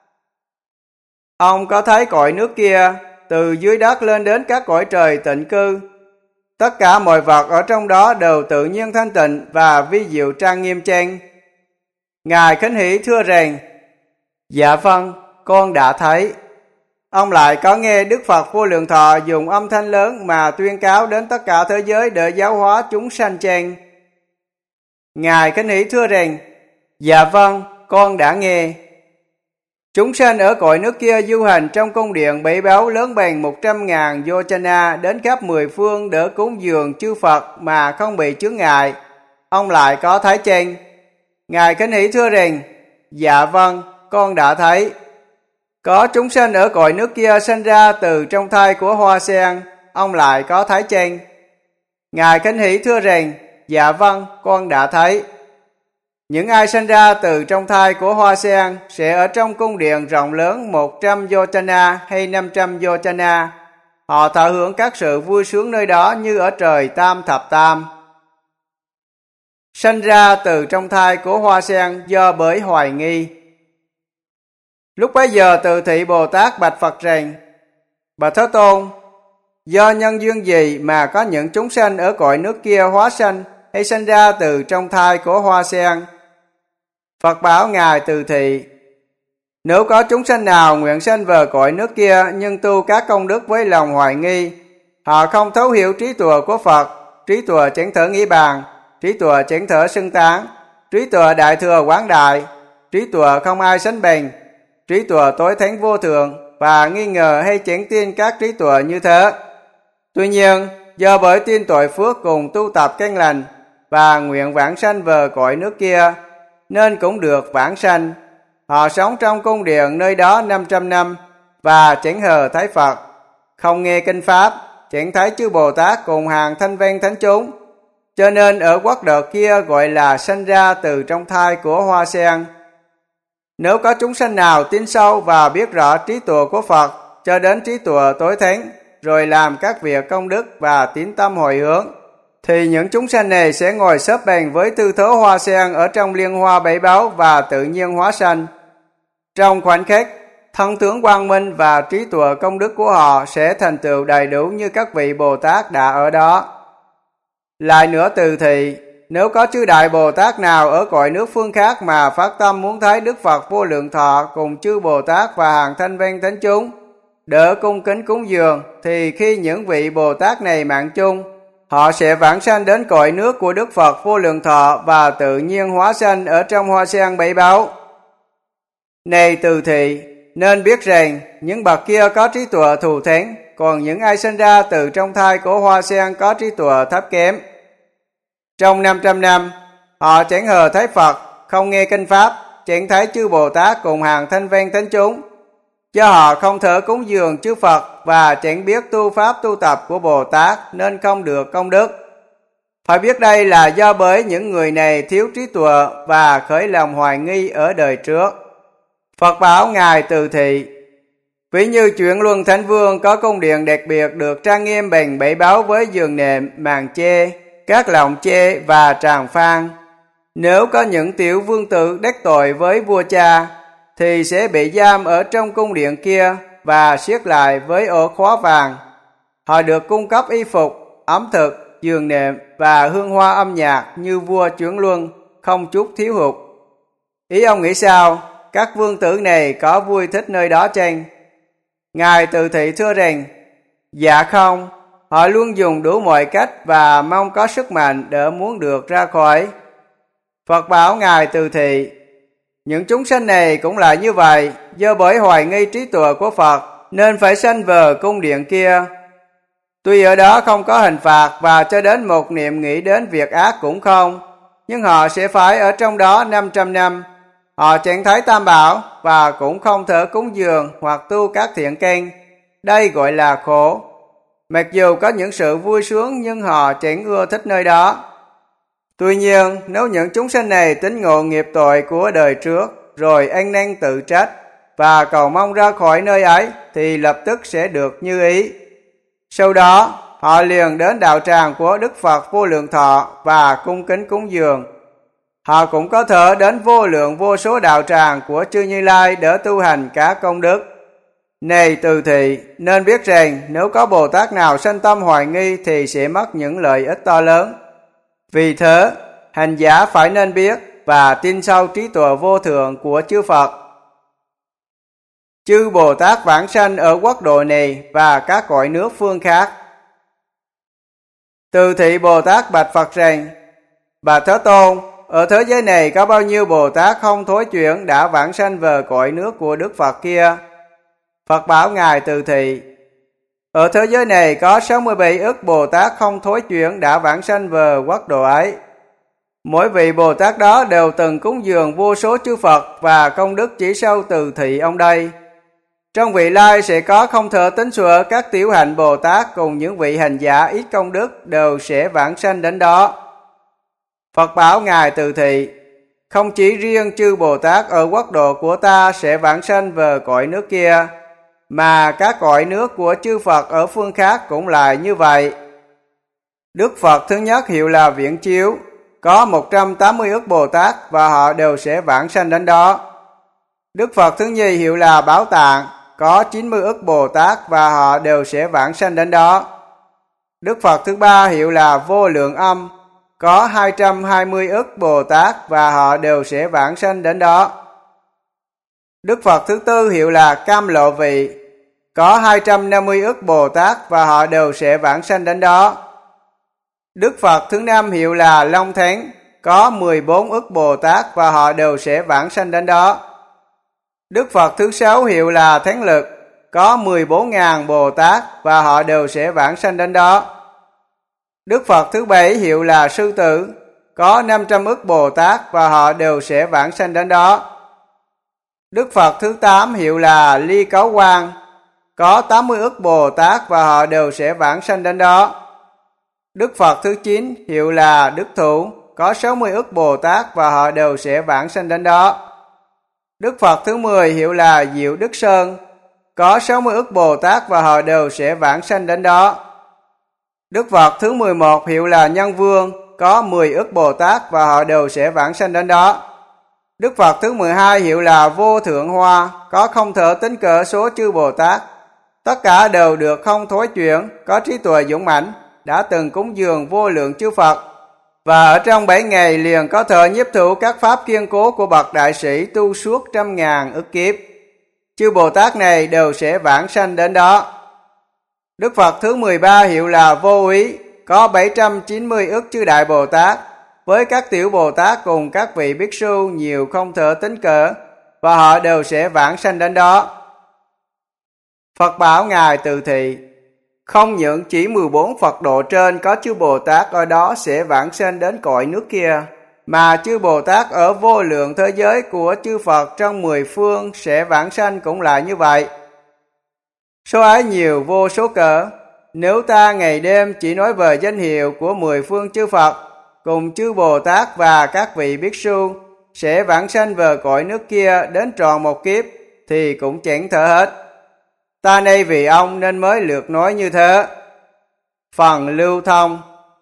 Speaker 1: ông có thấy cõi nước kia, từ dưới đất lên đến các cõi trời tịnh cư. Tất cả mọi vật ở trong đó đều tự nhiên thanh tịnh và vi diệu trang nghiêm chăng? Ngài Khánh Hỷ thưa rằng: dạ vâng, con đã thấy. Ông lại có nghe Đức Phật Vô Lượng Thọ dùng âm thanh lớn mà tuyên cáo đến tất cả thế giới để giáo hóa chúng sanh chăng? Ngài Khánh Hỷ thưa rằng: dạ vâng, con đã nghe. Chúng sanh ở cõi nước kia du hành trong cung điện bảy báu lớn bằng một trăm ngàn Yochana đến khắp mười phương để cúng dường chư Phật mà không bị chướng ngại. Ông lại có thấy chăng? Ngài Khánh Hỷ thưa rằng: dạ vâng, con đã thấy. Có chúng sanh ở cõi nước kia sanh ra từ trong thai của hoa sen. Ông lại có thấy chăng? Ngài Khánh Hỷ thưa rằng: dạ vâng, con đã thấy. Những ai sanh ra từ trong thai của hoa sen sẽ ở trong cung điện rộng lớn một trăm Yochana hay năm trăm Yochana. Họ thọ hưởng các sự vui sướng nơi đó như ở trời Tam Thập Tam. Sanh ra từ trong thai của hoa sen do bởi hoài nghi. Lúc bấy giờ Từ Thị Bồ Tát bạch Phật rằng: bạch Thế Tôn, do nhân duyên gì mà có những chúng sanh ở cõi nước kia hóa sanh hay sanh ra từ trong thai của hoa sen? Phật bảo Ngài Từ Thị: nếu có chúng sanh nào nguyện sanh về cõi nước kia nhưng tu các công đức với lòng hoài nghi, họ không thấu hiểu trí tuệ của Phật, trí tuệ chẳng thể nghĩ bàn, trí tuệ chẳng thể xưng tán, trí tuệ đại thừa quán đại, trí tuệ không ai sánh bằng, trí tuệ tối thắng vô thượng, và nghi ngờ hay chẳng tin các trí tuệ như thế. Tuy nhiên, do bởi tin tội phước cùng tu tập căn lành và nguyện vãng sanh về cõi nước kia, nên cũng được vãng sanh. Họ sống trong cung điện nơi đó năm trăm năm và chẳng hề thấy Phật, không nghe kinh pháp, chẳng thấy chư Bồ Tát cùng hàng thanh văn thánh chúng. Cho nên ở quốc độ kia gọi là sanh ra từ trong thai của hoa sen. Nếu có chúng sanh nào tin sâu và biết rõ trí tuệ của Phật cho đến trí tuệ tối thắng, rồi làm các việc công đức và tín tâm hồi hướng, thì những chúng sanh này sẽ ngồi xếp bằng với tư thế hoa sen ở trong liên hoa bảy báu và tự nhiên hóa sanh. Trong khoảnh khắc, thân tướng quang minh và trí tuệ công đức của họ sẽ thành tựu đầy đủ như các vị Bồ Tát đã ở đó. Lại nữa Từ Thị, nếu có chư Đại Bồ Tát nào ở cõi nước phương khác mà phát tâm muốn thấy Đức Phật Vô Lượng Thọ cùng chư Bồ Tát và hàng thanh văn thánh chúng đỡ cung kính cúng dường, thì khi những vị Bồ Tát này mạng chung, họ sẽ vãng sanh đến cõi nước của Đức Phật Vô Lượng Thọ và tự nhiên hóa sanh ở trong hoa sen bảy báu. Này Từ Thị, nên biết rằng những bậc kia có trí tuệ thù thắng, còn những ai sinh ra từ trong thai của hoa sen có trí tuệ thấp kém. Trong năm trăm năm, họ chẳng hề thấy Phật, không nghe kinh pháp, chẳng thấy chư Bồ Tát cùng hàng thanh văn thánh chúng. Do họ không thể cúng dường chư Phật và chẳng biết tu pháp tu tập của Bồ Tát nên không được công đức. Phải biết đây là do bởi những người này thiếu trí tuệ và khởi lòng hoài nghi ở đời trước. Phật bảo Ngài Từ Thị: ví như Chuyển Luân Thánh Vương có cung điện đặc biệt được trang nghiêm bằng bảy báu với giường nệm, màn che, các lọng che và tràng phan. Nếu có những tiểu vương tử đắc tội với vua cha, thì sẽ bị giam ở trong cung điện kia và siết lại với ổ khóa vàng. Họ được cung cấp y phục, ẩm thực, giường nệm và hương hoa âm nhạc như vua Chuyển Luân, không chút thiếu hụt. Ý ông nghĩ sao? Các vương tử này có vui thích nơi đó chăng? Ngài Từ Thị thưa rằng: dạ không, họ luôn dùng đủ mọi cách và mong có sức mạnh để muốn được ra khỏi. Phật bảo Ngài Từ Thị: những chúng sanh này cũng là như vậy, do bởi hoài nghi trí tuệ của Phật nên phải sanh về cung điện kia. Tuy ở đó không có hình phạt và cho đến một niệm nghĩ đến việc ác cũng không, nhưng họ sẽ phải ở trong đó năm trăm năm. họ chẳng thấy tam bảo và cũng không thể cúng dường hoặc tu các thiện căn. Đây gọi là khổ. Mặc dù có những sự vui sướng nhưng họ chẳng ưa thích nơi đó. Tuy nhiên, nếu những chúng sinh này tín ngộ nghiệp tội của đời trước, rồi ăn năn tự trách và cầu mong ra khỏi nơi ấy, thì lập tức sẽ được như ý. Sau đó, họ liền đến đạo tràng của Đức Phật Vô Lượng Thọ và cung kính cúng dường. Họ cũng có thể đến vô lượng vô số đạo tràng của Chư Như Lai để tu hành các công đức. Này Từ Thị, nên biết rằng nếu có Bồ Tát nào sanh tâm hoài nghi thì sẽ mất những lợi ích to lớn. Vì thế, hành giả phải nên biết và tin sâu trí tuệ vô thượng của chư Phật. Chư Bồ Tát vãng sanh ở quốc độ này và các cõi nước phương khác. Từ Thị Bồ Tát bạch Phật rằng: Bạch Thế Tôn, ở thế giới này có bao nhiêu Bồ Tát không thối chuyển đã vãng sanh về cõi nước của Đức Phật kia? Phật bảo Ngài Từ Thị: Ở thế giới này có sáu mươi bảy ức Bồ Tát không thối chuyển đã vãng sanh về quốc độ ấy. Mỗi vị Bồ Tát đó đều từng cúng dường vô số chư Phật và công đức chỉ sâu Từ Thị ông đây. Trong vị lai sẽ có không thể tính xuể các tiểu hạnh Bồ Tát cùng những vị hành giả ít công đức đều sẽ vãng sanh đến đó. Phật bảo Ngài Từ Thị: Không chỉ riêng chư Bồ Tát ở quốc độ của ta sẽ vãng sanh về cõi nước kia, mà các cõi nước của chư Phật ở phương khác cũng là như vậy. Đức Phật thứ nhất hiệu là Viễn Chiếu, có một trăm tám mươi ức Bồ Tát và họ đều sẽ vãng sanh đến đó. Đức Phật thứ nhì hiệu là Bảo Tạng, có chín mươi ức Bồ Tát và họ đều sẽ vãng sanh đến đó. Đức Phật thứ ba hiệu là Vô Lượng Âm, có hai trăm hai mươi ức Bồ Tát và họ đều sẽ vãng sanh đến đó. Đức Phật thứ tư hiệu là Cam Lộ Vị, có hai trăm năm mươi ức Bồ Tát và họ đều sẽ vãng sanh đến đó. Đức Phật thứ năm hiệu là Long Thắng, có mười bốn ức Bồ Tát và họ đều sẽ vãng sanh đến đó. Đức Phật thứ sáu hiệu là Thắng Lực, có mười bốn nghìn Bồ Tát và họ đều sẽ vãng sanh đến đó. Đức Phật thứ bảy hiệu là Sư Tử, có năm trăm ức Bồ Tát và họ đều sẽ vãng sanh đến đó. Đức Phật thứ tám hiệu là Ly Cấu Quang, có tám mươi ức Bồ Tát và họ đều sẽ vãng sanh đến đó. Đức Phật thứ chín hiệu là Đức Thủ, có sáu mươi ức Bồ Tát và họ đều sẽ vãng sanh đến đó. Đức Phật thứ mười hiệu là Diệu Đức Sơn, có sáu mươi ức Bồ Tát và họ đều sẽ vãng sanh đến đó. Đức Phật thứ mười một hiệu là Nhân Vương, có mười ức Bồ Tát và họ đều sẽ vãng sanh đến đó. Đức Phật thứ mười hai hiệu là Vô Thượng Hoa, có không thể tính cỡ số chư Bồ Tát. Tất cả đều được không thối chuyển, có trí tuệ dũng mãnh, đã từng cúng dường vô lượng chư Phật. Và ở trong bảy ngày liền có thể nhiếp thủ các pháp kiên cố của bậc đại sĩ tu suốt trăm ngàn ức kiếp. Chư Bồ Tát này đều sẽ vãng sanh đến đó. Đức Phật thứ mười ba hiệu là Vô Úy, có bảy trăm chín mươi ức chư Đại Bồ Tát, với các tiểu Bồ Tát cùng các vị Bhikkhu su nhiều không thể tính cỡ, và họ đều sẽ vãng sanh đến đó. Phật bảo Ngài Từ Thị: Không những chỉ mười bốn Phật độ trên có chư Bồ Tát ở đó sẽ vãng sanh đến cõi nước kia, mà chư Bồ Tát ở vô lượng thế giới của chư Phật trong mười phương sẽ vãng sanh cũng là như vậy. Số ấy nhiều vô số cỡ. Nếu ta ngày đêm chỉ nói về danh hiệu của mười phương chư Phật cùng chư Bồ Tát và các vị Bhikkhu su sẽ vãng sanh về cõi nước kia đến tròn một kiếp thì cũng chẳng thể hết. Ta nay vì ông nên mới lược nói như thế. Phần lưu thông.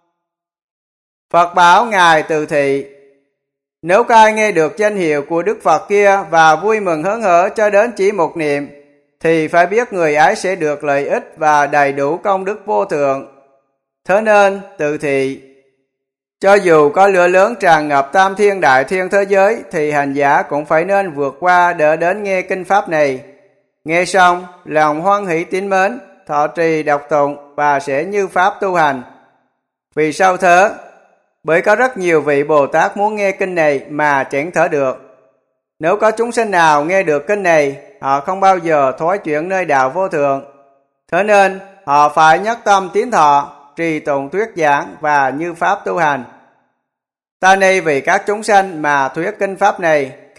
Speaker 1: Phật bảo Ngài Từ Thị: Nếu có ai nghe được danh hiệu của Đức Phật kia và vui mừng hớn hở cho đến chỉ một niệm, thì phải biết người ấy sẽ được lợi ích và đầy đủ công đức vô thượng. Thế nên, Từ Thị, cho dù có lửa lớn tràn ngập tam thiên đại thiên thế giới, thì hành giả cũng phải nên vượt qua để đến nghe kinh pháp này. Nghe xong, lòng hoan hỷ tín mến, thọ trì đọc tụng và sẽ như pháp tu hành. Vì sao thế? Bởi có rất nhiều vị Bồ Tát muốn nghe kinh này mà chẳng thể được. Nếu có chúng sinh nào nghe được kinh này, họ không bao giờ thối chuyển nơi đạo vô thượng. Thế nên, họ phải nhất tâm tín thọ, trì tụng thuyết giảng và như pháp tu hành. Ta nay vì các chúng sanh mà thuyết kinh pháp này,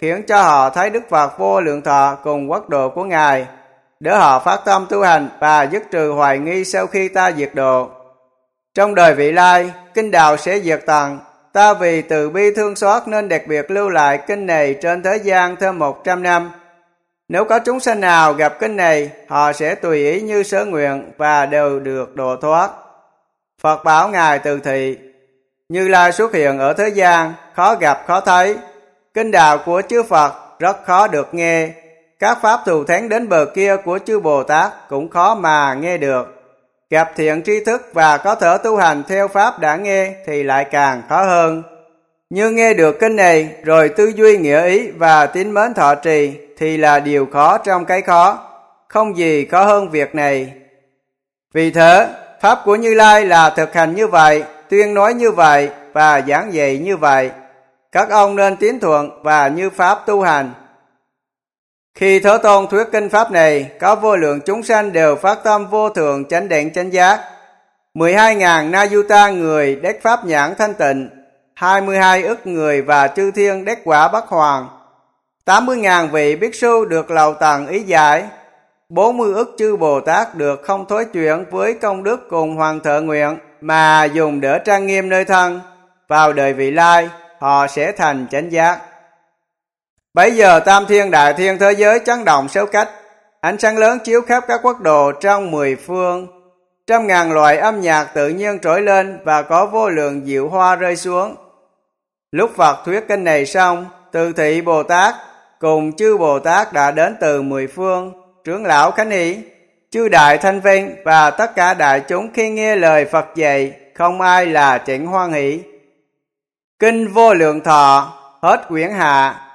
Speaker 1: khiến cho họ thấy Đức Phật Vô Lượng Thọ cùng quốc độ của Ngài, để họ phát tâm tu hành và dứt trừ hoài nghi sau khi ta diệt độ. Trong đời vị lai, kinh đạo sẽ diệt tận. Ta vì từ bi thương xót nên đặc biệt lưu lại kinh này trên thế gian thêm một trăm năm. Nếu có chúng sanh nào gặp kinh này, họ sẽ tùy ý như sở nguyện và đều được độ thoát. Phật bảo Ngài Từ Thị: Như Lai xuất hiện ở thế gian, khó gặp khó thấy. Kinh đạo của chư Phật rất khó được nghe. Các pháp thù thắng đến bờ kia của chư Bồ Tát cũng khó mà nghe được. Gặp thiện tri thức và có thể tu hành theo pháp đã nghe thì lại càng khó hơn. Như nghe được kinh này rồi tư duy nghĩa ý và tín mến thọ trì thì là điều khó trong cái khó, không gì khó hơn việc này. Vì thế, pháp của Như Lai là thực hành như vậy, tuyên nói như vậy và giảng dạy như vậy. Các ông nên tín thuận và như pháp tu hành. Khi Thế Tôn thuyết kinh pháp này, có vô lượng chúng sanh đều phát tâm vô thượng chánh định chánh giác. mười hai ngàn na du ta người đắc pháp nhãn thanh tịnh, hai mươi hai ức người và chư thiên đắc quả bất hoàng, tám mươi ngàn vị bích su được lầu tầng ý giải, bốn mươi ức chư Bồ Tát được không thối chuyển với công đức cùng hoàng thợ nguyện mà dùng để trang nghiêm nơi thân. Vào đời vị lai, họ sẽ thành chánh giác. Bấy giờ tam thiên đại thiên thế giới chấn động sáu cách, ánh sáng lớn chiếu khắp các quốc độ trong mười phương. Trăm ngàn loại âm nhạc tự nhiên trỗi lên và có vô lượng diệu hoa rơi xuống. Lúc Phật thuyết kinh này xong, Từ Thị Bồ Tát cùng chư Bồ Tát đã đến từ mười phương, trưởng lão khánh hỷ, chư đại thanh vinh và tất cả đại chúng khi nghe lời Phật dạy, không ai là chẳng hoan hỷ. Kinh Vô Lượng Thọ hết quyển hạ.